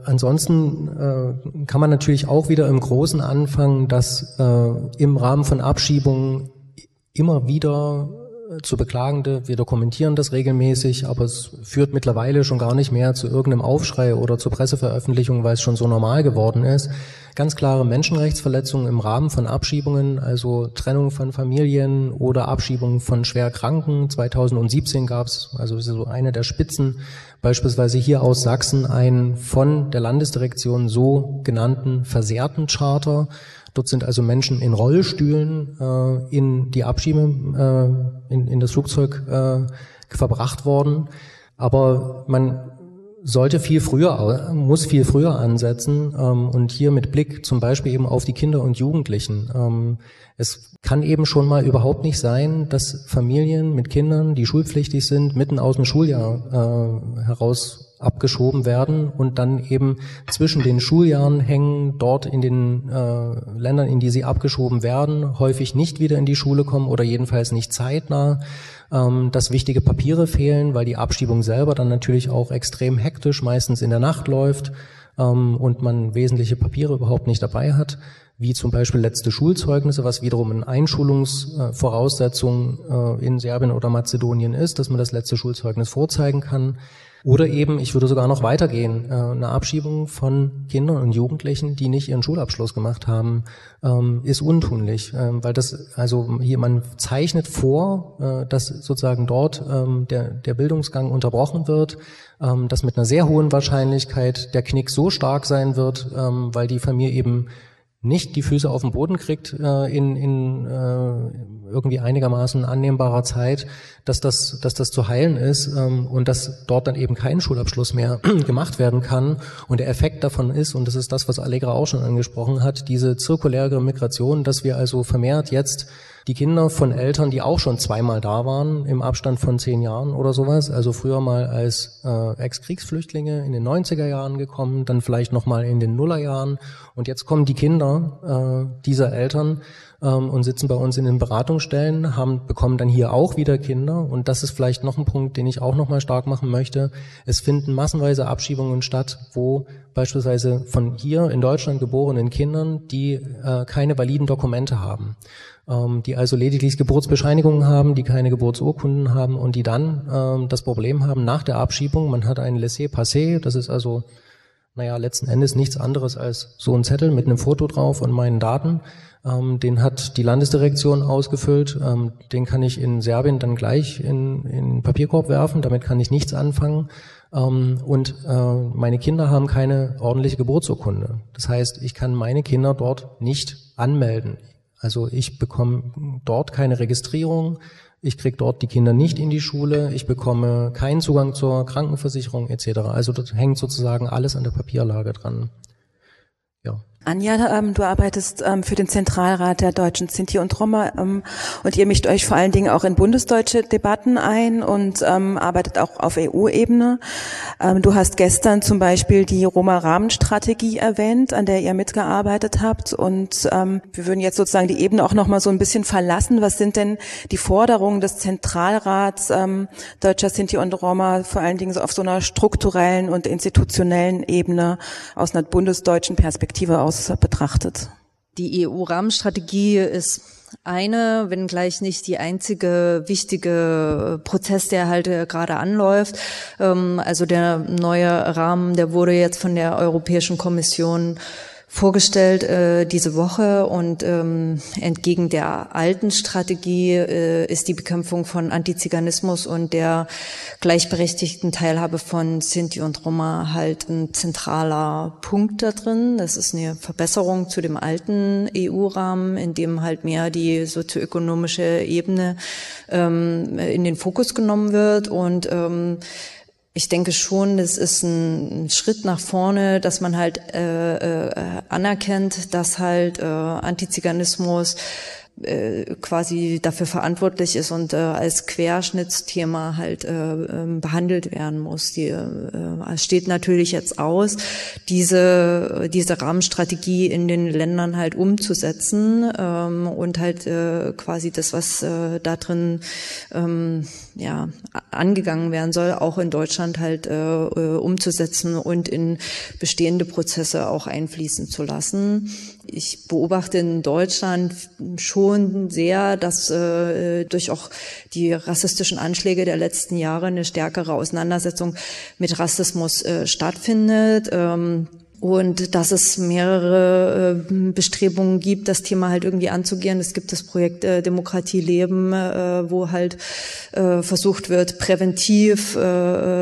ansonsten kann man natürlich auch wieder im Großen anfangen, dass im Rahmen von Abschiebungen immer wieder zu Beklagende, wir dokumentieren das regelmäßig, aber es führt mittlerweile schon gar nicht mehr zu irgendeinem Aufschrei oder zur Presseveröffentlichung, weil es schon so normal geworden ist. Ganz klare Menschenrechtsverletzungen im Rahmen von Abschiebungen, also Trennung von Familien oder Abschiebung von Schwerkranken. 2017 gab es, also das ist so eine der Spitzen, beispielsweise hier aus Sachsen, einen von der Landesdirektion so genannten versehrten Charter. Dort sind also Menschen in Rollstühlen in die in das Flugzeug verbracht worden. Aber man muss viel früher ansetzen und hier mit Blick zum Beispiel eben auf die Kinder und Jugendlichen. Es kann eben schon mal überhaupt nicht sein, dass Familien mit Kindern, die schulpflichtig sind, mitten aus dem Schuljahr heraus abgeschoben werden und dann eben zwischen den Schuljahren hängen, dort in den Ländern, in die sie abgeschoben werden, häufig nicht wieder in die Schule kommen oder jedenfalls nicht zeitnah, dass wichtige Papiere fehlen, weil die Abschiebung selber dann natürlich auch extrem hektisch meistens in der Nacht läuft und man wesentliche Papiere überhaupt nicht dabei hat, wie zum Beispiel letzte Schulzeugnisse, was wiederum eine Einschulungsvoraussetzung in Serbien oder Mazedonien ist, dass man das letzte Schulzeugnis vorzeigen kann. Oder eben, ich würde sogar noch weitergehen, eine Abschiebung von Kindern und Jugendlichen, die nicht ihren Schulabschluss gemacht haben, ist untunlich, weil man zeichnet vor, dass sozusagen dort der Bildungsgang unterbrochen wird, dass mit einer sehr hohen Wahrscheinlichkeit der Knick so stark sein wird, weil die Familie eben nicht die Füße auf den Boden kriegt in irgendwie einigermaßen annehmbarer Zeit, dass das zu heilen ist und dass dort dann eben kein Schulabschluss mehr gemacht werden kann. Und der Effekt davon ist, und das ist das, was Allegra auch schon angesprochen hat, diese zirkuläre Migration, dass wir also vermehrt jetzt die Kinder von Eltern, die auch schon zweimal da waren, im Abstand von 10 Jahren oder sowas, also früher mal als Ex-Kriegsflüchtlinge in den 90er Jahren gekommen, dann vielleicht nochmal in den Nullerjahren und jetzt kommen die Kinder dieser Eltern und sitzen bei uns in den Beratungsstellen, bekommen dann hier auch wieder Kinder und das ist vielleicht noch ein Punkt, den ich auch nochmal stark machen möchte. Es finden massenweise Abschiebungen statt, wo beispielsweise von hier in Deutschland geborenen Kindern, die keine validen Dokumente haben, die also lediglich Geburtsbescheinigungen haben, die keine Geburtsurkunden haben und die dann das Problem haben nach der Abschiebung, man hat ein Laissez-passer, das ist also, letzten Endes nichts anderes als so ein Zettel mit einem Foto drauf und meinen Daten, den hat die Landesdirektion ausgefüllt, den kann ich in Serbien dann gleich in den Papierkorb werfen, damit kann ich nichts anfangen. Und meine Kinder haben keine ordentliche Geburtsurkunde. Das heißt, ich kann meine Kinder dort nicht anmelden. Also ich bekomme dort keine Registrierung, ich kriege dort die Kinder nicht in die Schule, ich bekomme keinen Zugang zur Krankenversicherung etc. Also das hängt sozusagen alles an der Papierlage dran. Ja. Anja, du arbeitest für den Zentralrat der Deutschen Sinti und Roma und ihr mischt euch vor allen Dingen auch in bundesdeutsche Debatten ein und arbeitet auch auf EU-Ebene. Du hast gestern zum Beispiel die Roma-Rahmenstrategie erwähnt, an der ihr mitgearbeitet habt, und wir würden jetzt sozusagen die Ebene auch nochmal so ein bisschen verlassen. Was sind denn die Forderungen des Zentralrats Deutscher Sinti und Roma, vor allen Dingen so auf so einer strukturellen und institutionellen Ebene aus einer bundesdeutschen Perspektive aus betrachtet? Die EU-Rahmenstrategie ist eine, wenngleich nicht die einzige wichtige Prozess, der halt gerade anläuft. Also der neue Rahmen, der wurde jetzt von der Europäischen Kommission vorgestellt diese Woche, und entgegen der alten Strategie ist die Bekämpfung von Antiziganismus und der gleichberechtigten Teilhabe von Sinti und Roma halt ein zentraler Punkt da drin. Das ist eine Verbesserung zu dem alten EU-Rahmen, in dem halt mehr die sozioökonomische Ebene in den Fokus genommen wird, und ich denke schon, es ist ein Schritt nach vorne, dass man halt anerkennt, dass halt Antiziganismus quasi dafür verantwortlich ist und als Querschnittsthema halt behandelt werden muss. Es steht natürlich jetzt aus, diese Rahmenstrategie in den Ländern halt umzusetzen und halt quasi das, was da drin angegangen werden soll, auch in Deutschland halt umzusetzen und in bestehende Prozesse auch einfließen zu lassen. Ich beobachte in Deutschland schon sehr, dass durch auch die rassistischen Anschläge der letzten Jahre eine stärkere Auseinandersetzung mit Rassismus stattfindet. Und dass es mehrere Bestrebungen gibt, das Thema halt irgendwie anzugehen. Es gibt das Projekt Demokratie leben, wo halt versucht wird, präventiv zu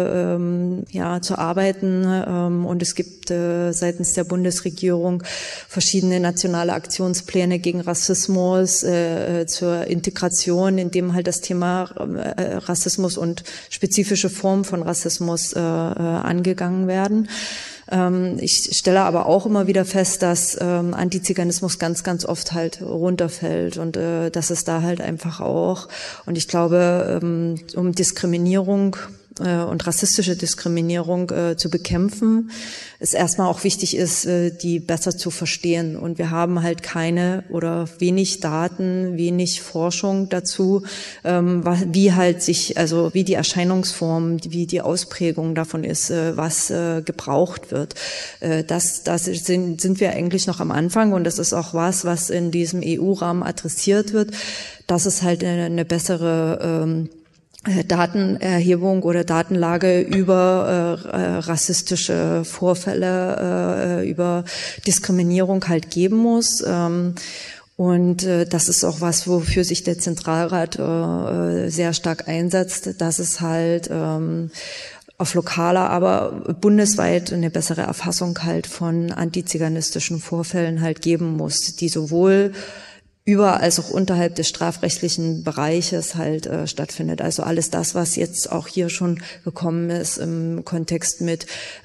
arbeiten. Und es gibt seitens der Bundesregierung verschiedene nationale Aktionspläne gegen Rassismus zur Integration, in dem halt das Thema Rassismus und spezifische Formen von Rassismus angegangen werden. Ich stelle aber auch immer wieder fest, dass Antiziganismus ganz, ganz oft halt runterfällt, und dass es da halt einfach auch, und ich glaube, um Diskriminierung und rassistische Diskriminierung zu bekämpfen, es erstmal auch wichtig ist, die besser zu verstehen. Und wir haben halt keine oder wenig Daten, wenig Forschung dazu, wie halt wie die Erscheinungsform, wie die Ausprägung davon ist, was gebraucht wird. Das sind wir eigentlich noch am Anfang, und das ist auch was in diesem EU-Rahmen adressiert wird, dass es halt eine bessere Datenerhebung oder Datenlage über rassistische Vorfälle, über Diskriminierung halt geben muss. Und das ist auch was, wofür sich der Zentralrat sehr stark einsetzt, dass es halt auf lokaler, aber bundesweit eine bessere Erfassung halt von antiziganistischen Vorfällen halt geben muss, die sowohl über als auch unterhalb des strafrechtlichen Bereiches halt stattfindet. Also alles das, was jetzt auch hier schon gekommen ist im Kontext mit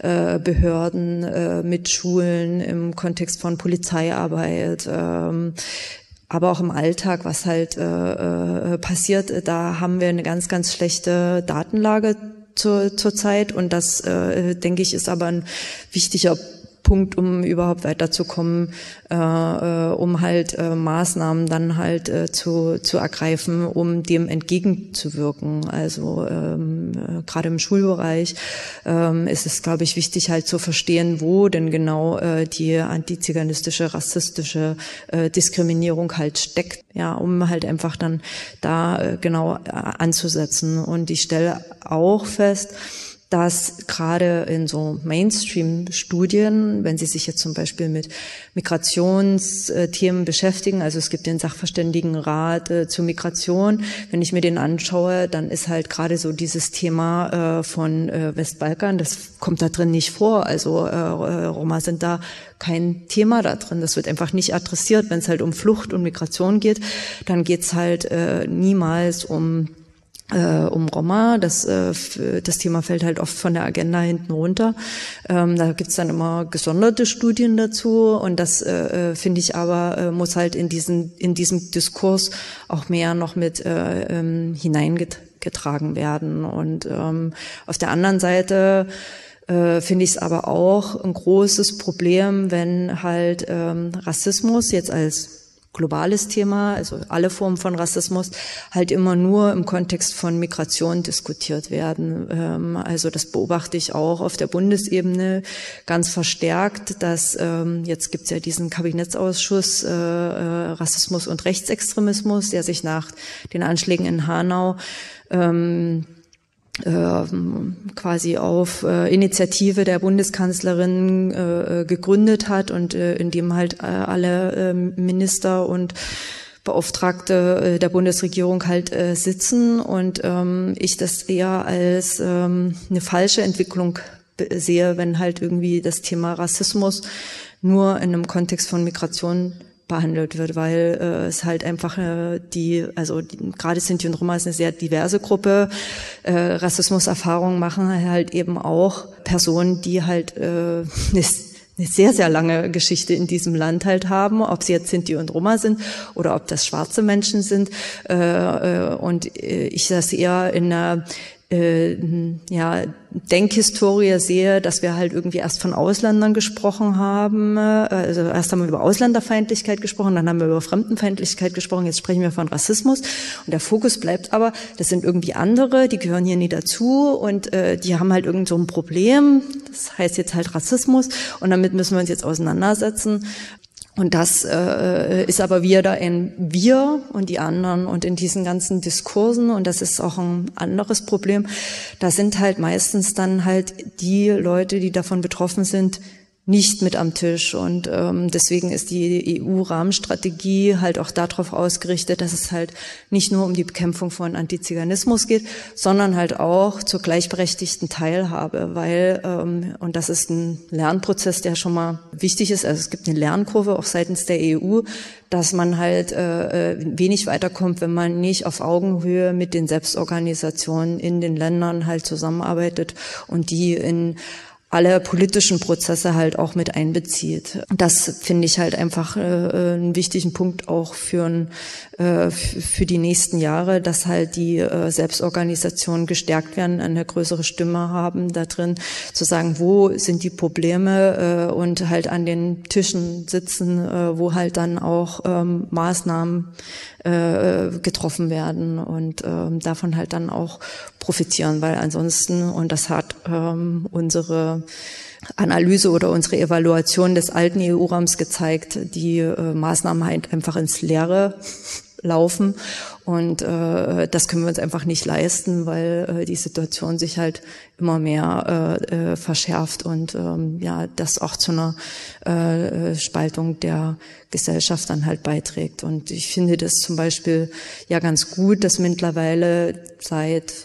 Behörden, mit Schulen, im Kontext von Polizeiarbeit, aber auch im Alltag, was halt passiert. Da haben wir eine ganz, ganz schlechte Datenlage zur Zeit, und das, denke ich, ist aber ein wichtiger Punkt, um überhaupt weiterzukommen, um halt Maßnahmen dann halt zu ergreifen, um dem entgegenzuwirken. Also gerade im Schulbereich ist es, glaube ich, wichtig halt zu verstehen, wo denn genau die antiziganistische, rassistische Diskriminierung halt steckt, ja, um halt einfach dann da genau anzusetzen. Und ich stelle auch fest, dass gerade in so Mainstream-Studien, wenn Sie sich jetzt zum Beispiel mit Migrationsthemen beschäftigen, also es gibt den Sachverständigenrat zur Migration, wenn ich mir den anschaue, dann ist halt gerade so dieses Thema von Westbalkan, das kommt da drin nicht vor, also Roma sind da kein Thema da drin, das wird einfach nicht adressiert. Wenn es halt um Flucht und Migration geht, dann geht's halt niemals um um Roma. Das Thema fällt halt oft von der Agenda hinten runter. Da gibt's dann immer gesonderte Studien dazu und das finde ich aber muss halt in diesem Diskurs auch mehr noch mit hineingetragen werden. Und auf der anderen Seite finde ich es aber auch ein großes Problem, wenn halt Rassismus jetzt als globales Thema, also alle Formen von Rassismus, halt immer nur im Kontext von Migration diskutiert werden. Also das beobachte ich auch auf der Bundesebene ganz verstärkt, dass jetzt gibt's ja diesen Kabinettsausschuss Rassismus und Rechtsextremismus, der sich nach den Anschlägen in Hanau quasi auf Initiative der Bundeskanzlerin gegründet hat und in dem halt alle Minister und Beauftragte der Bundesregierung halt sitzen und ich das eher als eine falsche Entwicklung sehe, wenn halt irgendwie das Thema Rassismus nur in einem Kontext von Migration behandelt wird, weil es halt einfach gerade Sinti und Roma ist eine sehr diverse Gruppe. Rassismuserfahrungen machen halt eben auch Personen, die halt eine sehr, sehr lange Geschichte in diesem Land halt haben, ob sie jetzt Sinti und Roma sind oder ob das schwarze Menschen sind. Und ich das eher in einer Denkhistorie sehe, dass wir halt irgendwie erst von Ausländern gesprochen haben. Also erst haben wir über Ausländerfeindlichkeit gesprochen, dann haben wir über Fremdenfeindlichkeit gesprochen, jetzt sprechen wir von Rassismus. Und der Fokus bleibt aber, das sind irgendwie andere, die gehören hier nie dazu und die haben halt irgend so ein Problem. Das heißt jetzt halt Rassismus und damit müssen wir uns jetzt auseinandersetzen. Und das ist aber wieder ein Wir und die anderen und in diesen ganzen Diskursen, und das ist auch ein anderes Problem, da sind halt meistens dann halt die Leute, die davon betroffen sind, nicht mit am Tisch und deswegen ist die EU-Rahmenstrategie halt auch darauf ausgerichtet, dass es halt nicht nur um die Bekämpfung von Antiziganismus geht, sondern halt auch zur gleichberechtigten Teilhabe, weil und das ist ein Lernprozess, der schon mal wichtig ist, also es gibt eine Lernkurve auch seitens der EU, dass man halt wenig weiterkommt, wenn man nicht auf Augenhöhe mit den Selbstorganisationen in den Ländern halt zusammenarbeitet und die in alle politischen Prozesse halt auch mit einbezieht. Das finde ich halt einfach einen wichtigen Punkt auch für die nächsten Jahre, dass halt die Selbstorganisationen gestärkt werden, eine größere Stimme haben da drin, zu sagen, wo sind die Probleme und halt an den Tischen sitzen, wo halt dann auch Maßnahmen getroffen werden und davon halt dann auch profitieren, weil ansonsten, und das hat unsere Analyse oder unsere Evaluation des alten EU-Rahmens gezeigt, die Maßnahmen halt einfach ins Leere laufen und das können wir uns einfach nicht leisten, weil die Situation sich halt immer mehr verschärft und das auch zu einer Spaltung der Gesellschaft dann halt beiträgt. Und ich finde das zum Beispiel ja ganz gut, dass mittlerweile seit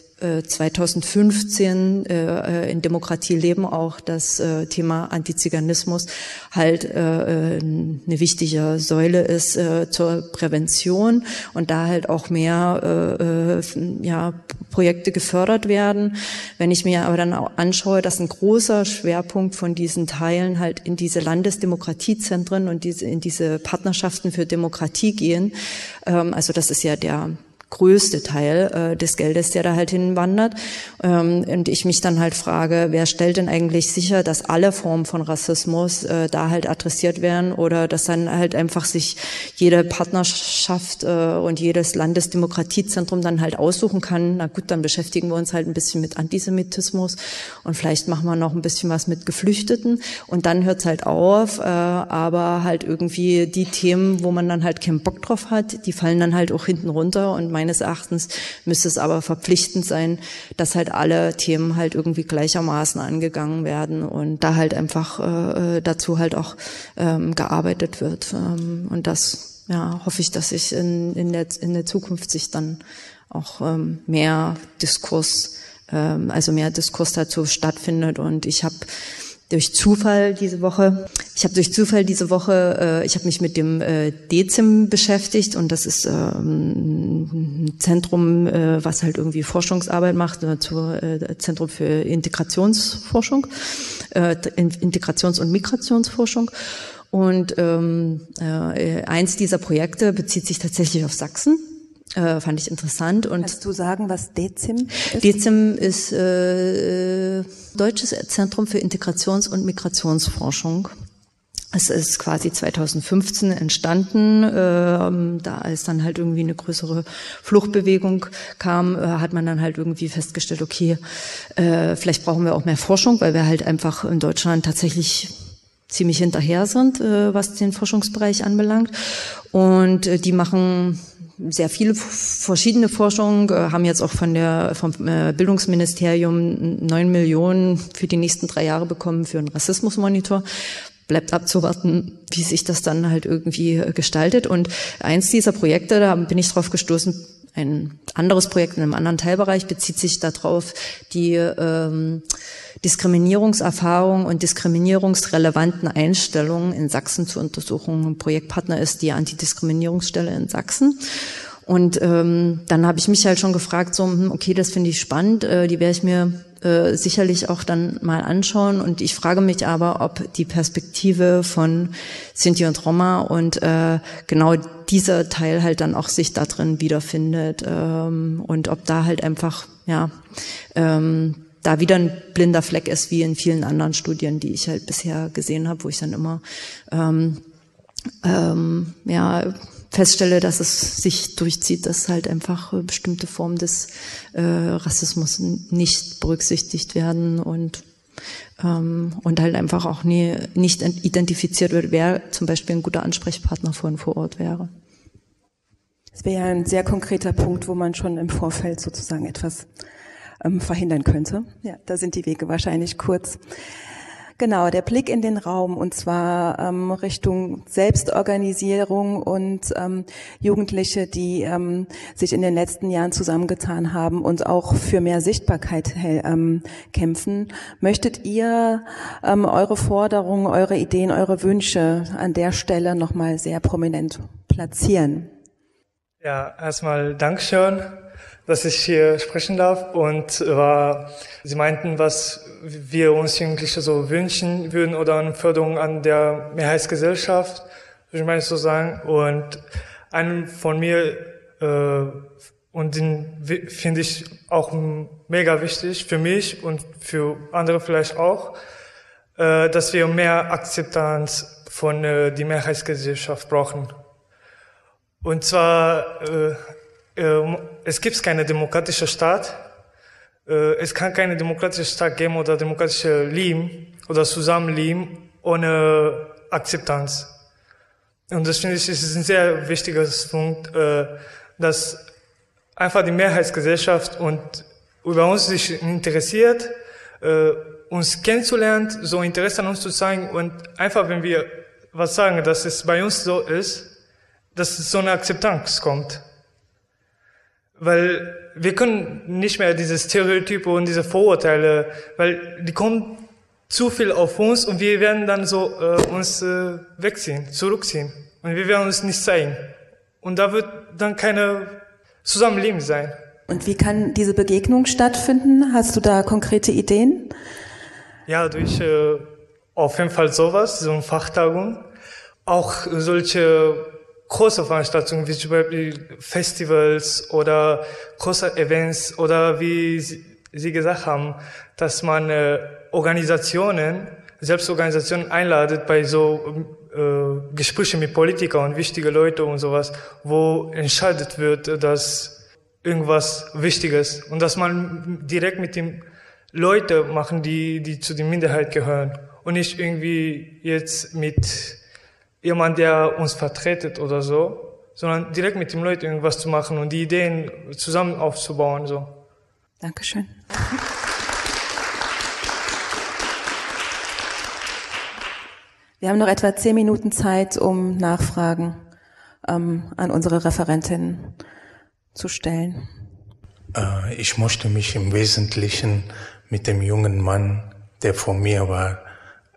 2015 in Demokratie leben auch das Thema Antiziganismus halt eine wichtige Säule ist zur Prävention und da halt auch mehr Projekte gefördert werden. Wenn ich mir aber dann auch anschaue, dass ein großer Schwerpunkt von diesen Teilen halt in diese Landesdemokratiezentren und in diese Partnerschaften für Demokratie gehen, also das ist ja der größte Teil des Geldes, der da halt hinwandert. Und ich mich dann halt frage, wer stellt denn eigentlich sicher, dass alle Formen von Rassismus da halt adressiert werden oder dass dann halt einfach sich jede Partnerschaft und jedes Landesdemokratiezentrum dann halt aussuchen kann, na gut, dann beschäftigen wir uns halt ein bisschen mit Antisemitismus und vielleicht machen wir noch ein bisschen was mit Geflüchteten und dann hört's halt auf, aber halt irgendwie die Themen, wo man dann halt keinen Bock drauf hat, die fallen dann halt auch hinten runter und meines Erachtens müsste es aber verpflichtend sein, dass halt alle Themen halt irgendwie gleichermaßen angegangen werden und da halt einfach dazu halt auch gearbeitet wird. Und das hoffe ich, dass sich in der Zukunft sich dann auch mehr Diskurs dazu stattfindet. Und ich habe durch Zufall diese Woche Ich habe durch Zufall diese Woche, ich habe mich mit dem DEZIM beschäftigt und das ist ein Zentrum, was halt irgendwie Forschungsarbeit macht, Zentrum für Integrationsforschung, Integrations- und Migrationsforschung. Und eins dieser Projekte bezieht sich tatsächlich auf Sachsen. Fand ich interessant. Und kannst du sagen, was DEZIM ist? DEZIM ist Deutsches Zentrum für Integrations- und Migrationsforschung. Es ist quasi 2015 entstanden, da als dann halt irgendwie eine größere Fluchtbewegung kam, hat man dann halt irgendwie festgestellt, okay, vielleicht brauchen wir auch mehr Forschung, weil wir halt einfach in Deutschland tatsächlich ziemlich hinterher sind, was den Forschungsbereich anbelangt. Und die machen sehr viele verschiedene Forschungen, haben jetzt auch vom Bildungsministerium 9 Millionen für die nächsten 3 Jahre bekommen für einen Rassismusmonitor. Bleibt abzuwarten, wie sich das dann halt irgendwie gestaltet. Und eins dieser Projekte, da bin ich drauf gestoßen, ein anderes Projekt in einem anderen Teilbereich bezieht sich darauf, die Diskriminierungserfahrung und diskriminierungsrelevanten Einstellungen in Sachsen zu untersuchen. Ein Projektpartner ist die Antidiskriminierungsstelle in Sachsen. Und dann habe ich mich halt schon gefragt, so, okay, das finde ich spannend, die werde ich mir sicherlich auch dann mal anschauen. Und ich frage mich aber, ob die Perspektive von Sinti und Roma und genau dieser Teil halt dann auch sich da drin wiederfindet und ob da halt einfach, ja, da wieder ein blinder Fleck ist, wie in vielen anderen Studien, die ich halt bisher gesehen habe, wo ich dann immer ja, feststelle, dass es sich durchzieht, dass halt einfach bestimmte Formen des Rassismus nicht berücksichtigt werden und halt einfach auch nicht identifiziert wird, wer zum Beispiel ein guter Ansprechpartner vor Ort wäre. Das wäre ja ein sehr konkreter Punkt, wo man schon im Vorfeld sozusagen etwas verhindern könnte. Ja, da sind die Wege wahrscheinlich kurz. Genau, der Blick in den Raum, und zwar Richtung Selbstorganisierung und Jugendliche, die sich in den letzten Jahren zusammengetan haben und auch für mehr Sichtbarkeit kämpfen. Möchtet ihr eure Forderungen, eure Ideen, eure Wünsche an der Stelle nochmal sehr prominent platzieren? Ja, erstmal Dankeschön, dass ich hier sprechen darf. Und Sie meinten, was wir uns Jugendliche so wünschen würden oder eine Förderung an der Mehrheitsgesellschaft, würde ich mal so sagen. Und einen von mir, und den finde ich auch mega wichtig für mich und für andere vielleicht auch, dass wir mehr Akzeptanz von der Mehrheitsgesellschaft brauchen. Und zwar, es gibt keinen demokratischen Staat. Es kann keine demokratische Staat geben oder demokratische Leben oder Zusammenleben ohne Akzeptanz. Und das finde ich ist ein sehr wichtiger Punkt, dass einfach die Mehrheitsgesellschaft und über uns sich interessiert, uns kennenzulernen, so Interesse an uns zu zeigen und einfach, wenn wir was sagen, dass es bei uns so ist, dass so eine Akzeptanz kommt. Weil wir können nicht mehr diese Stereotype und diese Vorurteile, weil die kommen zu viel auf uns und wir werden dann so uns wegziehen, zurückziehen. Und wir werden uns nicht zeigen. Und da wird dann keine Zusammenleben sein. Und wie kann diese Begegnung stattfinden? Hast du da konkrete Ideen? Ja, durch auf jeden Fall sowas, so eine Fachtagung. Auch solche große Veranstaltungen wie zum Beispiel Festivals oder große Events oder wie Sie gesagt haben, dass man Selbstorganisationen einladet bei so Gesprächen mit Politikern und wichtigen Leuten und sowas, wo entscheidet wird, dass irgendwas Wichtiges und dass man direkt mit den Leuten machen, die zu der Minderheit gehören und nicht irgendwie jetzt mit jemand, der uns vertretet oder so, sondern direkt mit den Leuten irgendwas zu machen und die Ideen zusammen aufzubauen, so. Dankeschön. Wir haben noch etwa 10 Minuten Zeit, um Nachfragen an unsere Referentin zu stellen. Ich möchte mich im Wesentlichen mit dem jungen Mann, der vor mir war,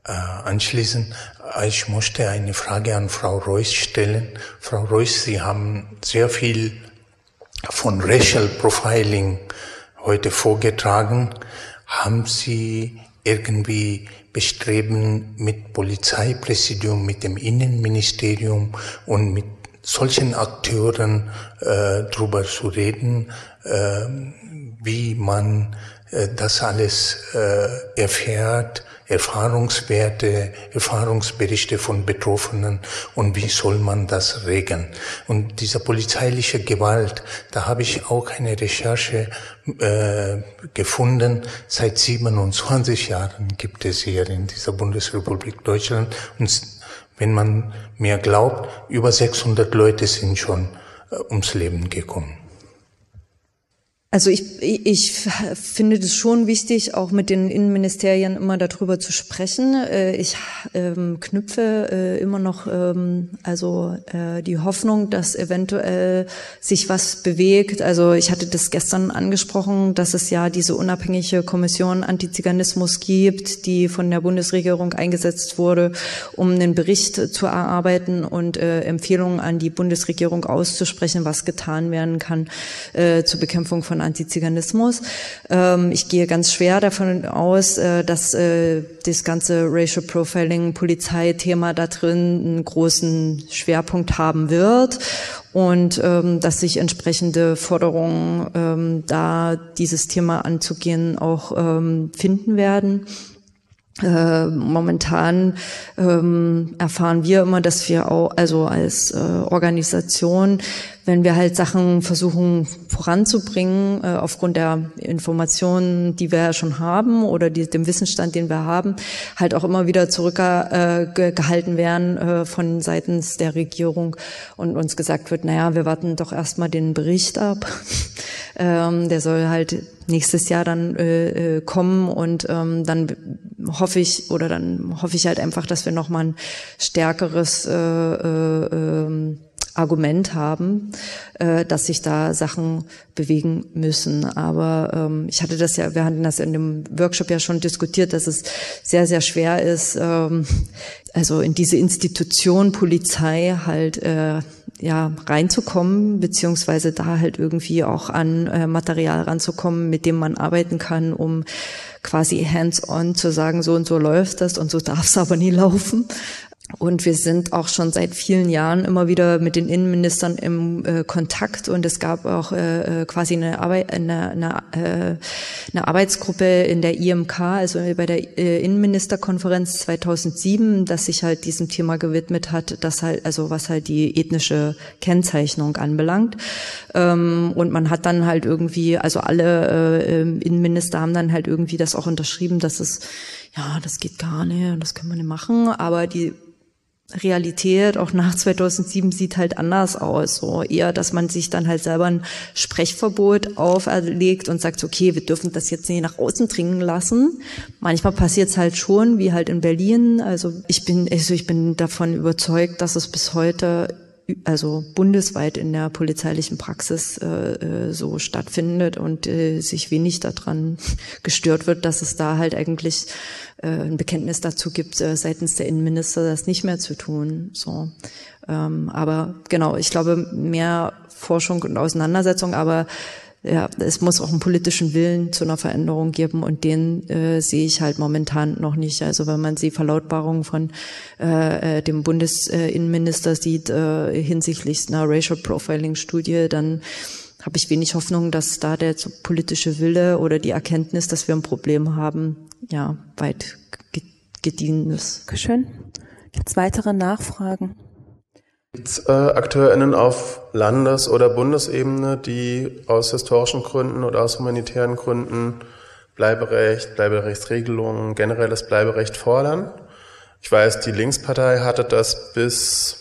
anschließen. Ich möchte eine Frage an Frau Reuss stellen. Frau Reuss, Sie haben sehr viel von Racial Profiling heute vorgetragen. Haben Sie irgendwie Bestreben mit Polizeipräsidium, mit dem Innenministerium und mit solchen Akteuren drüber zu reden, wie man das alles erfährt, Erfahrungswerte, Erfahrungsberichte von Betroffenen und wie soll man das regeln. Und diese polizeiliche Gewalt, da habe ich auch eine Recherche gefunden. Seit 27 Jahren gibt es hier in dieser Bundesrepublik Deutschland. Und wenn man mir glaubt, über 600 Leute sind schon ums Leben gekommen. Also ich finde das schon wichtig, auch mit den Innenministerien immer darüber zu sprechen. Ich knüpfe immer noch die Hoffnung, dass eventuell sich was bewegt. Also ich hatte das gestern angesprochen, dass es ja diese unabhängige Kommission Antiziganismus gibt, die von der Bundesregierung eingesetzt wurde, um einen Bericht zu erarbeiten und Empfehlungen an die Bundesregierung auszusprechen, was getan werden kann zur Bekämpfung von Antiziganismus. Ich gehe ganz schwer davon aus, dass das ganze Racial Profiling, Polizeithema da drin einen großen Schwerpunkt haben wird und dass sich entsprechende Forderungen, da dieses Thema anzugehen, auch finden werden. Momentan erfahren wir immer, dass wir auch, also als Organisation, wenn wir halt Sachen versuchen voranzubringen, aufgrund der Informationen, die wir ja schon haben oder dem Wissensstand, den wir haben, halt auch immer wieder zurückgehalten werden von seitens der Regierung und uns gesagt wird, naja, wir warten doch erstmal den Bericht ab. Der soll halt nächstes Jahr dann kommen und dann hoffe ich halt einfach, dass wir nochmal ein stärkeres Argument haben, dass sich da Sachen bewegen müssen. Aber wir hatten das in dem Workshop ja schon diskutiert, dass es sehr, sehr schwer ist, also in diese Institution Polizei halt reinzukommen, beziehungsweise da halt irgendwie auch an Material ranzukommen, mit dem man arbeiten kann, um quasi hands-on zu sagen, so und so läuft das und so darf es aber nie laufen. Und wir sind auch schon seit vielen Jahren immer wieder mit den Innenministern im Kontakt und es gab auch quasi eine Arbeitsgruppe in der IMK, also bei der Innenministerkonferenz 2007, das sich halt diesem Thema gewidmet hat, das halt, also was halt die ethnische Kennzeichnung anbelangt. Und man hat dann halt irgendwie, also alle Innenminister haben dann halt irgendwie das auch unterschrieben, dass es, ja, das geht gar nicht, das können wir nicht machen, aber die Realität auch nach 2007 sieht halt anders aus, so eher, dass man sich dann halt selber ein Sprechverbot auferlegt und sagt, okay, wir dürfen das jetzt nicht nach außen dringen lassen. Manchmal passiert es halt schon, wie halt in Berlin. Also ich bin davon überzeugt, dass es bis heute, also bundesweit in der polizeilichen Praxis so stattfindet und sich wenig daran gestört wird, dass es da halt eigentlich ein Bekenntnis dazu gibt, seitens der Innenminister das nicht mehr zu tun. So, aber genau, ich glaube, mehr Forschung und Auseinandersetzung, aber ja, es muss auch einen politischen Willen zu einer Veränderung geben und den sehe ich halt momentan noch nicht. Also wenn man die Verlautbarung von dem Bundesinnenminister sieht hinsichtlich einer Racial Profiling Studie, dann habe ich wenig Hoffnung, dass da der politische Wille oder die Erkenntnis, dass wir ein Problem haben, ja, weit gediehen ist. Dankeschön. Gibt's weitere Nachfragen? Gibt AkteurInnen auf Landes- oder Bundesebene, die aus historischen Gründen oder aus humanitären Gründen Bleiberecht, Bleiberechtsregelungen, generelles Bleiberecht fordern? Ich weiß, die Linkspartei hatte das bis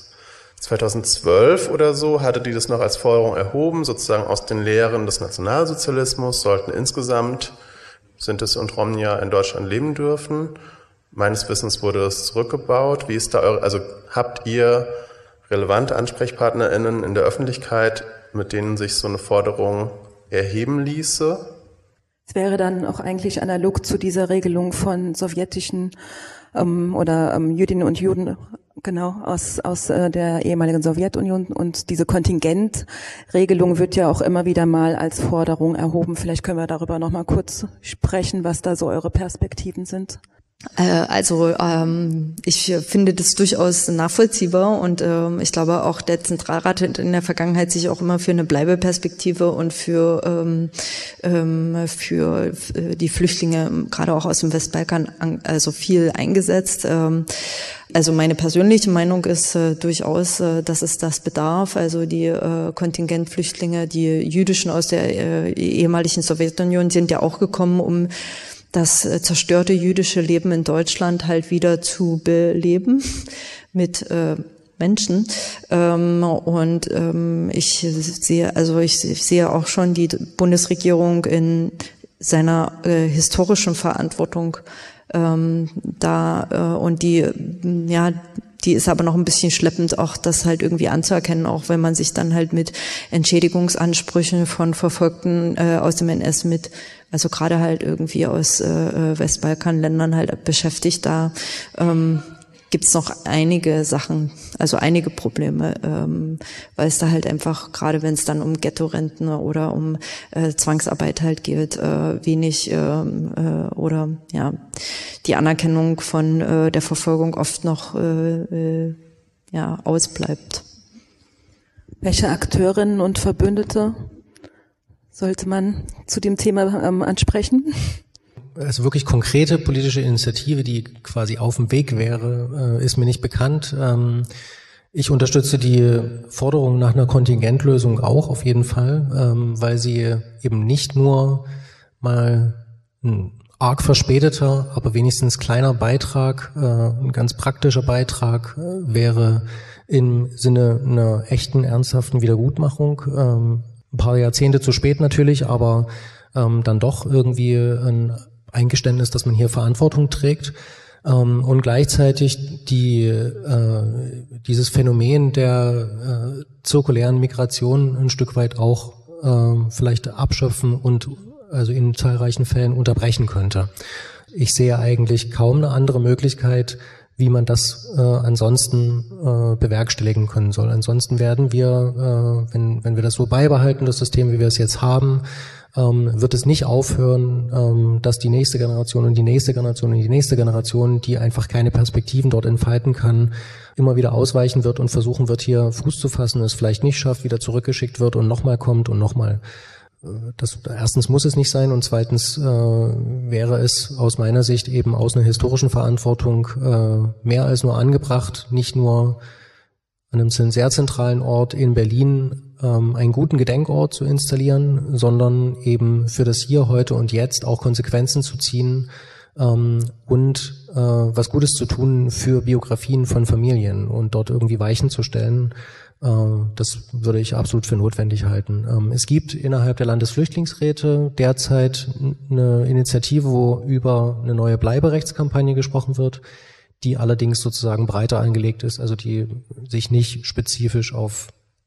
2012 oder so, hatte die das noch als Forderung erhoben, sozusagen aus den Lehren des Nationalsozialismus, sollten insgesamt Sintis und Romnia in Deutschland leben dürfen. Meines Wissens wurde das zurückgebaut. Wie ist da also habt ihr relevante AnsprechpartnerInnen in der Öffentlichkeit, mit denen sich so eine Forderung erheben ließe? Es wäre dann auch eigentlich analog zu dieser Regelung von sowjetischen oder Jüdinnen und Juden, genau, aus der ehemaligen Sowjetunion. Und diese Kontingentregelung wird ja auch immer wieder mal als Forderung erhoben. Vielleicht können wir darüber noch mal kurz sprechen, was da so eure Perspektiven sind. Also ich finde das durchaus nachvollziehbar und ich glaube auch der Zentralrat hat in der Vergangenheit sich auch immer für eine Bleibeperspektive und für die Flüchtlinge gerade auch aus dem Westbalkan also viel eingesetzt. Also meine persönliche Meinung ist durchaus, dass es das bedarf. Also die Kontingentflüchtlinge, die jüdischen aus der ehemaligen Sowjetunion sind ja auch gekommen, um das zerstörte jüdische Leben in Deutschland halt wieder zu beleben mit Menschen. Ich sehe auch schon die Bundesregierung in seiner historischen Verantwortung und die ist aber noch ein bisschen schleppend, auch das halt irgendwie anzuerkennen, auch wenn man sich dann halt mit Entschädigungsansprüchen von Verfolgten aus dem NS also gerade halt irgendwie aus Westbalkanländern halt beschäftigt. Da gibt's noch einige Sachen, also einige Probleme, weil es da halt einfach, gerade wenn es dann um Ghetto-Renten oder um Zwangsarbeit halt geht, wenig oder ja die Anerkennung von der Verfolgung oft noch ausbleibt. Welche Akteurinnen und Verbündete sollte man zu dem Thema ansprechen? Also wirklich konkrete politische Initiative, die quasi auf dem Weg wäre, ist mir nicht bekannt. Ich unterstütze die Forderung nach einer Kontingentlösung auch auf jeden Fall, weil sie eben nicht nur mal ein arg verspäteter, aber wenigstens kleiner Beitrag, ein ganz praktischer Beitrag wäre im Sinne einer echten, ernsthaften Wiedergutmachung. Ein paar Jahrzehnte zu spät natürlich, aber dann doch irgendwie ein Eingeständnis, dass man hier Verantwortung trägt und gleichzeitig dieses Phänomen der zirkulären Migration ein Stück weit auch vielleicht abschöpfen und also in zahlreichen Fällen unterbrechen könnte. Ich sehe eigentlich kaum eine andere Möglichkeit, wie man das ansonsten bewerkstelligen können soll. Ansonsten werden wir, wenn wir das so beibehalten, das System, wie wir es jetzt haben, wird es nicht aufhören, dass die nächste Generation und die nächste Generation und die nächste Generation, die einfach keine Perspektiven dort entfalten kann, immer wieder ausweichen wird und versuchen wird, hier Fuß zu fassen, es vielleicht nicht schafft, wieder zurückgeschickt wird und nochmal kommt und nochmal. Erstens muss es nicht sein und zweitens wäre es aus meiner Sicht eben aus einer historischen Verantwortung mehr als nur angebracht, nicht nur an einem sehr zentralen Ort in Berlin einen guten Gedenkort zu installieren, sondern eben für das Hier, Heute und Jetzt auch Konsequenzen zu ziehen und was Gutes zu tun für Biografien von Familien und dort irgendwie Weichen zu stellen. Das würde ich absolut für notwendig halten. Es gibt innerhalb der Landesflüchtlingsräte derzeit eine Initiative, wo über eine neue Bleiberechtskampagne gesprochen wird, die allerdings sozusagen breiter angelegt ist, also die sich nicht spezifisch auf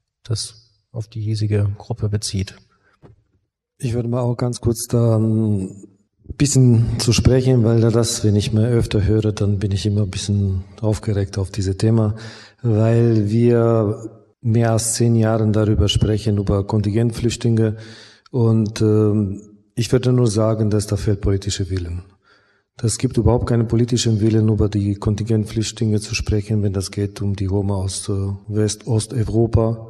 die hiesige Gruppe bezieht. Ich würde mal auch ganz kurz da ein bisschen zu sprechen, weil wenn ich mal öfter höre, dann bin ich immer ein bisschen aufgeregt auf dieses Thema, weil wir mehr als 10 Jahre darüber sprechen, über Kontingentflüchtlinge und ich würde nur sagen, dass da fehlt politischer Willen. Es gibt überhaupt keinen politischen Willen, über die Kontingentflüchtlinge zu sprechen, wenn das geht um die Roma aus Osteuropa.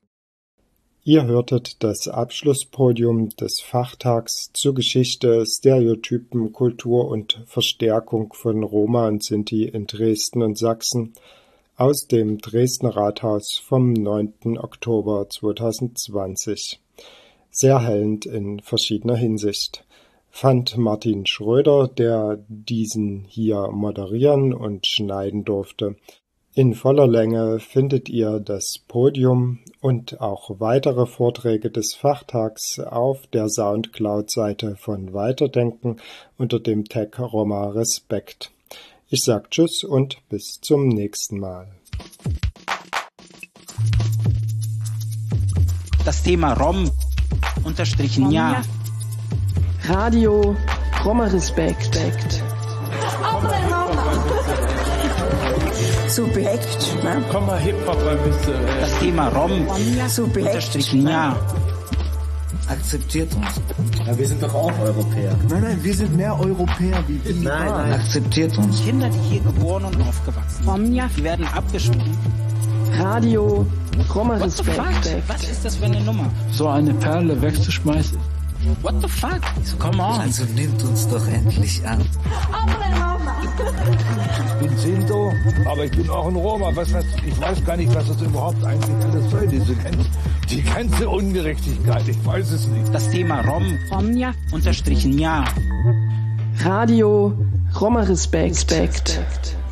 Ihr hörtet das Abschlusspodium des Fachtags zur Geschichte, Stereotypen, Kultur und Verstärkung von Roma und Sinti in Dresden und Sachsen aus dem Dresdner Rathaus vom 9. Oktober 2020. Sehr hellend in verschiedener Hinsicht. Fand Martin Schröder, der diesen hier moderieren und schneiden durfte. In voller Länge findet ihr das Podium und auch weitere Vorträge des Fachtags auf der Soundcloud-Seite von Weiterdenken unter dem Tag Roma Respekt. Ich sag Tschüss und bis zum nächsten Mal. Das Thema Rom_ja. Radio Roma Respekt. Subjekt. Ne? Komm mal Hip-Hop ein bisschen. Das Thema Rom. Subjekt. Ja. Akzeptiert uns. Ja, wir sind doch auch Europäer. Nein, wir sind mehr Europäer wie die. Nein. Akzeptiert uns. Kinder, die hier geboren und aufgewachsen sind, die werden abgeschoben. Radio Roma Respekt. Was ist das für eine Nummer? So eine Perle wegzuschmeißen. What the fuck? Come on. Also nimmt uns doch endlich an. Ich bin Sinto, aber ich bin auch ein Roma. Ich weiß gar nicht, was das überhaupt eigentlich alles soll, die ganze Ungerechtigkeit. Ich weiß es nicht. Das Thema Romja unterstrichen ja. Radio Roma Respekt.